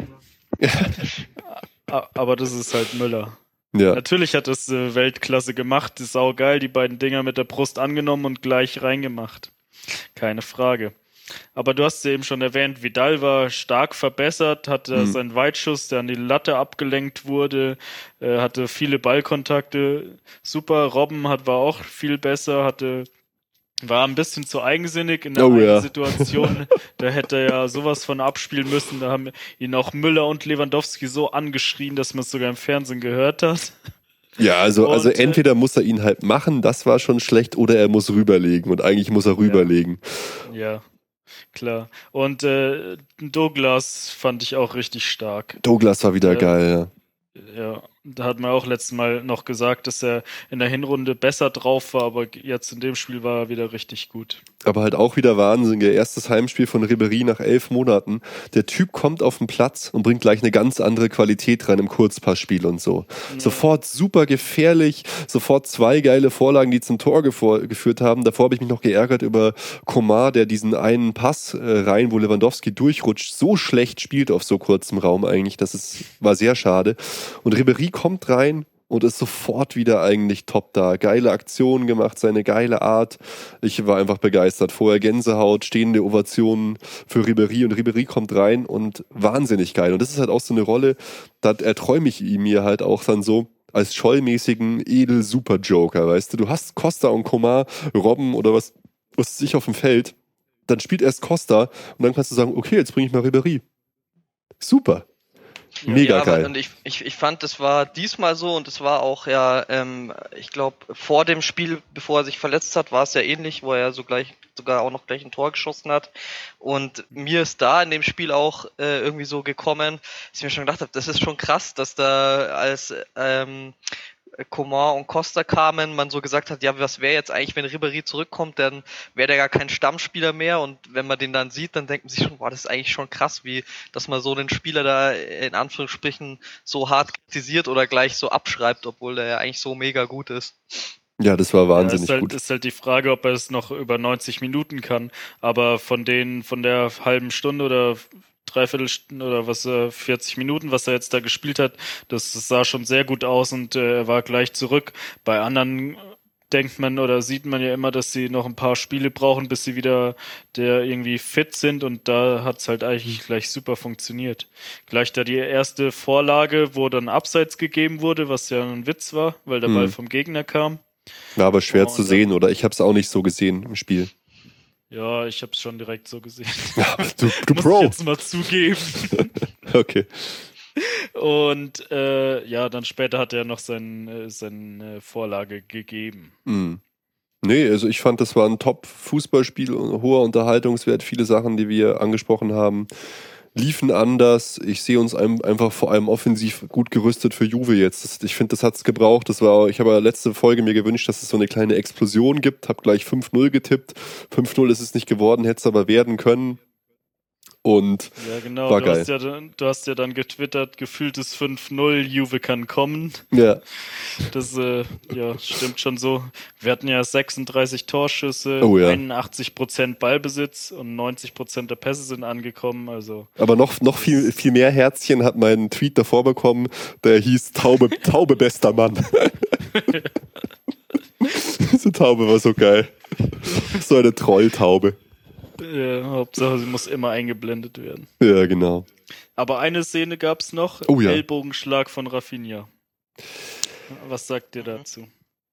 [SPEAKER 2] A- Aber das ist halt Müller.
[SPEAKER 1] Ja.
[SPEAKER 2] Natürlich hat es äh, Weltklasse gemacht, ist saugeil, die beiden Dinger mit der Brust angenommen und gleich reingemacht. Keine Frage. Aber du hast ja eben schon erwähnt, Vidal war stark verbessert, hatte
[SPEAKER 1] Mhm.
[SPEAKER 2] seinen Weitschuss, der an die Latte abgelenkt wurde, äh, hatte viele Ballkontakte. Super, Robben hat, war auch viel besser, hatte war ein bisschen zu eigensinnig in der
[SPEAKER 1] Oh
[SPEAKER 2] einen
[SPEAKER 1] ja.
[SPEAKER 2] Situation. Da hätte er ja sowas von abspielen müssen. Da haben ihn auch Müller und Lewandowski so angeschrien, dass man es sogar im Fernsehen gehört hat.
[SPEAKER 1] Ja, also,
[SPEAKER 2] Und,
[SPEAKER 1] also
[SPEAKER 2] äh,
[SPEAKER 1] entweder muss er ihn halt machen, das war schon schlecht, oder er muss rüberlegen. Und eigentlich muss er rüberlegen.
[SPEAKER 2] Ja, klar. Und äh, Douglas fand ich auch richtig stark.
[SPEAKER 1] Douglas war wieder
[SPEAKER 2] Ja.
[SPEAKER 1] geil, ja.
[SPEAKER 2] Ja, da hat man auch letztes Mal noch gesagt, dass er in der Hinrunde besser drauf war, aber jetzt in dem Spiel war er wieder richtig gut.
[SPEAKER 1] Aber halt auch wieder Wahnsinn. Ihr erstes Heimspiel von Ribéry nach elf Monaten. Der Typ kommt auf den Platz und bringt gleich eine ganz andere Qualität rein im Kurzpassspiel und so.
[SPEAKER 2] Ja.
[SPEAKER 1] Sofort super gefährlich, sofort zwei geile Vorlagen, die zum Tor gefo- geführt haben. Davor habe ich mich noch geärgert über Coman, der diesen einen Pass äh, rein, wo Lewandowski durchrutscht, so schlecht spielt auf so kurzem Raum eigentlich. Das ist, war sehr schade. Und Ribéry kommt rein und ist sofort wieder eigentlich top da. Geile Aktionen gemacht, seine geile Art. Ich war einfach begeistert. Vorher Gänsehaut, stehende Ovationen für Ribéry und Ribéry kommt rein und wahnsinnig geil. Und das ist halt auch so eine Rolle, da erträume ich ihn mir halt auch dann so als schollmäßigen Edel-Super-Joker, weißt du. Du hast Costa und Coman, Robben oder was, was sich auf dem Feld, dann spielt erst Costa und dann kannst du sagen, okay, jetzt bringe ich mal Ribéry. Super. Mega
[SPEAKER 3] ja, aber,
[SPEAKER 1] geil.
[SPEAKER 3] und ich, ich, ich fand, das war diesmal so und es war auch ja, ähm, ich glaube, vor dem Spiel, bevor er sich verletzt hat, war es ja ähnlich, wo er so gleich, sogar auch noch gleich ein Tor geschossen hat. Und mir ist da in dem Spiel auch äh, irgendwie so gekommen, dass ich mir schon gedacht habe, das ist schon krass, dass da als ähm, Coman und Costa kamen, man so gesagt hat, ja, was wäre jetzt eigentlich, wenn Ribéry zurückkommt, dann wäre der gar kein Stammspieler mehr und wenn man den dann sieht, dann denkt man sich schon, boah, das ist eigentlich schon krass, wie, dass man so einen Spieler da in Anführungsstrichen so hart kritisiert oder gleich so abschreibt, obwohl der ja eigentlich so mega gut ist.
[SPEAKER 1] Ja, das war
[SPEAKER 2] Ja,
[SPEAKER 1] wahnsinnig
[SPEAKER 2] ist halt,
[SPEAKER 1] gut.
[SPEAKER 2] ist halt die Frage, ob er es noch über neunzig Minuten kann. Aber von den, von der halben Stunde oder Dreiviertelstunde oder was, äh, vierzig Minuten, was er jetzt da gespielt hat, das, das sah schon sehr gut aus und äh, er war gleich zurück. Bei anderen denkt man oder sieht man ja immer, dass sie noch ein paar Spiele brauchen, bis sie wieder der irgendwie fit sind, und da hat es halt eigentlich gleich super funktioniert. Gleich da die erste Vorlage, wo dann Abseits gegeben wurde, was ja ein Witz war, weil der
[SPEAKER 1] Hm.
[SPEAKER 2] Ball vom Gegner kam.
[SPEAKER 1] War aber schwer
[SPEAKER 2] Oh,
[SPEAKER 1] zu
[SPEAKER 2] und
[SPEAKER 1] sehen, oder? Ich habe es auch nicht so gesehen im Spiel.
[SPEAKER 2] Ja, ich habe es schon direkt so gesehen.
[SPEAKER 1] Ja, du, du
[SPEAKER 2] Muss
[SPEAKER 1] Pro.
[SPEAKER 2] ich jetzt mal zugeben.
[SPEAKER 1] Okay.
[SPEAKER 2] Und äh, ja, dann später hat er noch sein, äh, seine Vorlage gegeben.
[SPEAKER 1] Mhm. Nee, also ich fand, das war ein Top-Fußballspiel, hoher Unterhaltungswert, viele Sachen, die wir angesprochen haben, liefen anders. Ich sehe uns ein, einfach vor allem offensiv gut gerüstet für Juve jetzt. Das, ich finde, das hat es gebraucht. Das war, ich habe ja letzte Folge mir gewünscht, dass es so eine kleine Explosion gibt. Habe gleich fünf null getippt. fünf null ist es nicht geworden, hätte es aber werden können. Und
[SPEAKER 2] Ja, genau.
[SPEAKER 1] war
[SPEAKER 2] Du
[SPEAKER 1] geil.
[SPEAKER 2] hast, ja, dann- du hast ja dann getwittert, gefühltes fünf null, Juve kann kommen.
[SPEAKER 1] Ja,
[SPEAKER 2] Das äh, ja, stimmt schon so. Wir hatten ja sechsunddreißig Torschüsse,
[SPEAKER 1] Oh ja.
[SPEAKER 2] einundachtzig Prozent Ballbesitz und neunzig Prozent der Pässe sind angekommen. Also
[SPEAKER 1] aber noch, noch viel, viel mehr Herzchen hat mein Tweet davor bekommen, der hieß Taube, Taube bester Mann. Diese Taube war so geil. So eine Trolltaube.
[SPEAKER 2] ja, Hauptsache, sie muss immer eingeblendet werden.
[SPEAKER 1] Ja, genau.
[SPEAKER 2] Aber eine Szene gab es noch,
[SPEAKER 1] Oh ja.
[SPEAKER 2] Ellbogenschlag von Rafinha. Was sagt ihr dazu?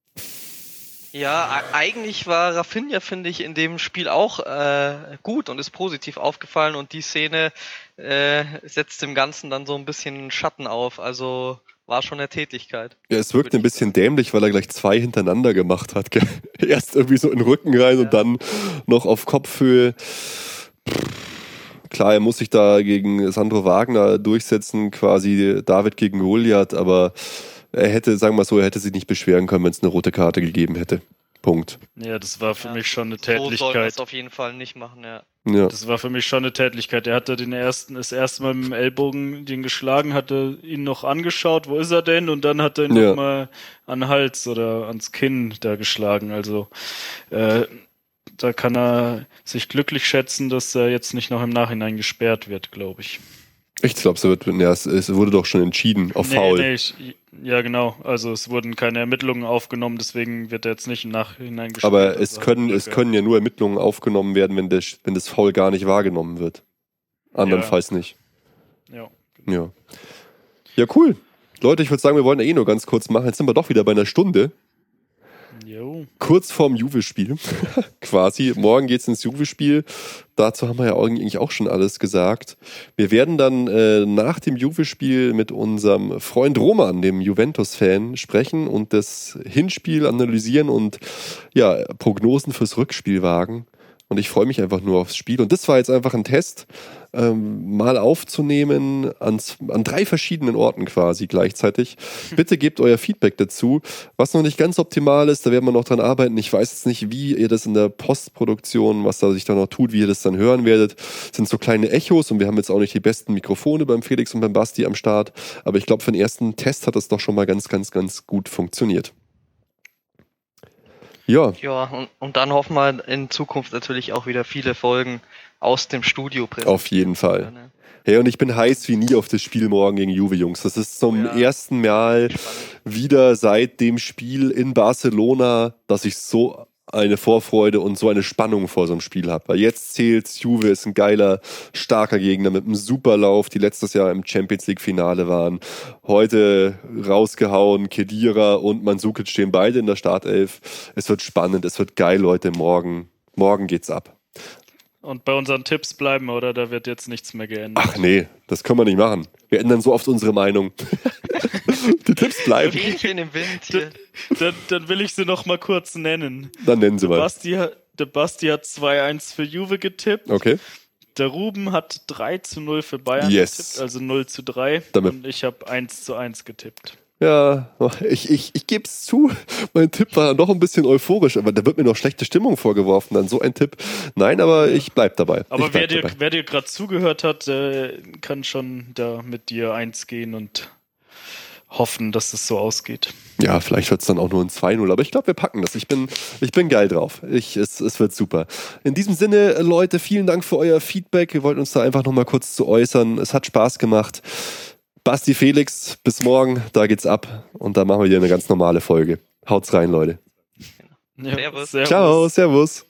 [SPEAKER 3] Ja, e- eigentlich war Rafinha, finde ich, in dem Spiel auch äh, gut und ist positiv aufgefallen, und die Szene äh, setzt dem Ganzen dann so ein bisschen Schatten auf, also war schon eine Tätigkeit.
[SPEAKER 1] Ja, es wirkt ein bisschen dämlich, weil er gleich zwei hintereinander gemacht hat. Gell? Erst irgendwie so in den Rücken rein
[SPEAKER 3] Ja.
[SPEAKER 1] und dann noch auf Kopfhöhe. Klar, er muss sich da gegen Sandro Wagner durchsetzen, quasi David gegen Goliath, aber er hätte, sagen wir mal so, er hätte sich nicht beschweren können, wenn es eine rote Karte gegeben hätte. Punkt.
[SPEAKER 2] Ja, das war für
[SPEAKER 3] Ja,
[SPEAKER 2] mich schon eine
[SPEAKER 3] So soll man
[SPEAKER 2] Tätlichkeit.
[SPEAKER 3] es auf jeden Fall nicht machen, ja.
[SPEAKER 1] Ja.
[SPEAKER 2] Das war für mich schon eine Tätlichkeit. Er hatte den ersten, das erste Mal mit dem Ellbogen den geschlagen, hatte ihn noch angeschaut, wo ist er denn? Und dann hat er ihn
[SPEAKER 1] Ja.
[SPEAKER 2] noch mal an den Hals oder ans Kinn da geschlagen. Also äh, da kann er sich glücklich schätzen, dass er jetzt nicht noch im Nachhinein gesperrt wird, glaube ich.
[SPEAKER 1] Ich glaube, es wird, ja, es, es wurde doch schon entschieden auf Foul.
[SPEAKER 2] Nee, ich, ja, genau. Also es wurden keine Ermittlungen aufgenommen, deswegen wird er jetzt nicht im Nachhinein gesperrt.
[SPEAKER 1] Aber
[SPEAKER 2] Also
[SPEAKER 1] es
[SPEAKER 2] hat
[SPEAKER 1] können,
[SPEAKER 2] Glück
[SPEAKER 1] es
[SPEAKER 2] gehabt.
[SPEAKER 1] können ja nur Ermittlungen aufgenommen werden, wenn das, wenn das Foul gar nicht wahrgenommen wird. Andernfalls nicht.
[SPEAKER 2] Ja.
[SPEAKER 1] Ja. Ja, cool. Leute, ich würde sagen, wir wollen ja eh nur ganz kurz machen. Jetzt sind wir doch wieder bei einer Stunde.
[SPEAKER 2] Jo.
[SPEAKER 1] Kurz vorm Juve-Spiel. Quasi. Morgen geht's ins Juve-Spiel. Dazu haben wir ja eigentlich auch schon alles gesagt. Wir werden dann äh, nach dem Juve-Spiel mit unserem Freund Roman, dem Juventus-Fan, sprechen und das Hinspiel analysieren und ja, Prognosen fürs Rückspiel wagen. Und ich freue mich einfach nur aufs Spiel. Und das war jetzt einfach ein Test, ähm, mal aufzunehmen an, an drei verschiedenen Orten quasi gleichzeitig. Bitte gebt euer Feedback dazu. Was noch nicht ganz optimal ist, da werden wir noch dran arbeiten. Ich weiß jetzt nicht, wie ihr das in der Postproduktion, was da sich da noch tut, wie ihr das dann hören werdet. Das sind so kleine Echos und wir haben jetzt auch nicht die besten Mikrofone beim Felix und beim Basti am Start. Aber ich glaube, für den ersten Test hat das doch schon mal ganz, ganz, ganz gut funktioniert. Ja.
[SPEAKER 3] Ja, und, und dann hoffen wir in Zukunft natürlich auch wieder viele Folgen aus dem Studio präsentieren.
[SPEAKER 1] Auf jeden Fall.
[SPEAKER 3] können.
[SPEAKER 1] Hey, und ich bin heiß wie nie auf das Spiel morgen gegen Juve, Jungs. Das ist zum
[SPEAKER 3] Oh ja.
[SPEAKER 1] ersten Mal
[SPEAKER 3] Spannend.
[SPEAKER 1] wieder seit dem Spiel in Barcelona, dass ich so eine Vorfreude und so eine Spannung vor so einem Spiel habe. Weil jetzt zählt's, Juve ist ein geiler, starker Gegner mit einem Superlauf, die letztes Jahr im Champions League Finale waren. Heute rausgehauen, Khedira und Mandzukic stehen beide in der Startelf. Es wird spannend, es wird geil, Leute. Morgen, morgen geht's ab.
[SPEAKER 2] Und bei unseren Tipps bleiben, oder? Da wird jetzt nichts mehr geändert.
[SPEAKER 1] Ach nee, das können wir nicht machen. Wir ändern so oft unsere Meinung. Die Tipps bleiben.
[SPEAKER 3] Fähnchen im Wind hier.
[SPEAKER 2] Dann, dann will ich sie noch mal kurz nennen.
[SPEAKER 1] Dann nennen sie mal.
[SPEAKER 2] Basti, hat- der Basti hat zwei eins für Juve getippt.
[SPEAKER 1] Okay.
[SPEAKER 2] Der Ruben hat drei zu null für Bayern
[SPEAKER 1] Yes.
[SPEAKER 2] getippt, also null zu drei.
[SPEAKER 1] Damit-
[SPEAKER 2] Und ich habe eins zu eins getippt.
[SPEAKER 1] Ja, ich, ich, ich gebe es zu, mein Tipp war noch ein bisschen euphorisch, aber da wird mir noch schlechte Stimmung vorgeworfen, dann so ein Tipp. Nein, aber ich bleib dabei.
[SPEAKER 2] Aber
[SPEAKER 1] ich
[SPEAKER 2] wer
[SPEAKER 1] bleib
[SPEAKER 2] dir,
[SPEAKER 1] dabei.
[SPEAKER 2] wer dir gerade zugehört hat, äh, kann schon da mit dir eins gehen und hoffen, dass es so ausgeht.
[SPEAKER 1] Ja, vielleicht wird es dann auch nur ein zwei null, aber ich glaube, wir packen das. Ich bin, ich bin geil drauf. Ich, es, es wird super. In diesem Sinne, Leute, vielen Dank für euer Feedback. Wir wollten uns da einfach nochmal kurz zu äußern. Es hat Spaß gemacht. Basti, Felix, bis morgen, da geht's ab und da machen wir wieder eine ganz normale Folge. Haut's rein, Leute.
[SPEAKER 2] Ja,
[SPEAKER 3] Servus.
[SPEAKER 2] servus.
[SPEAKER 1] Ciao, servus.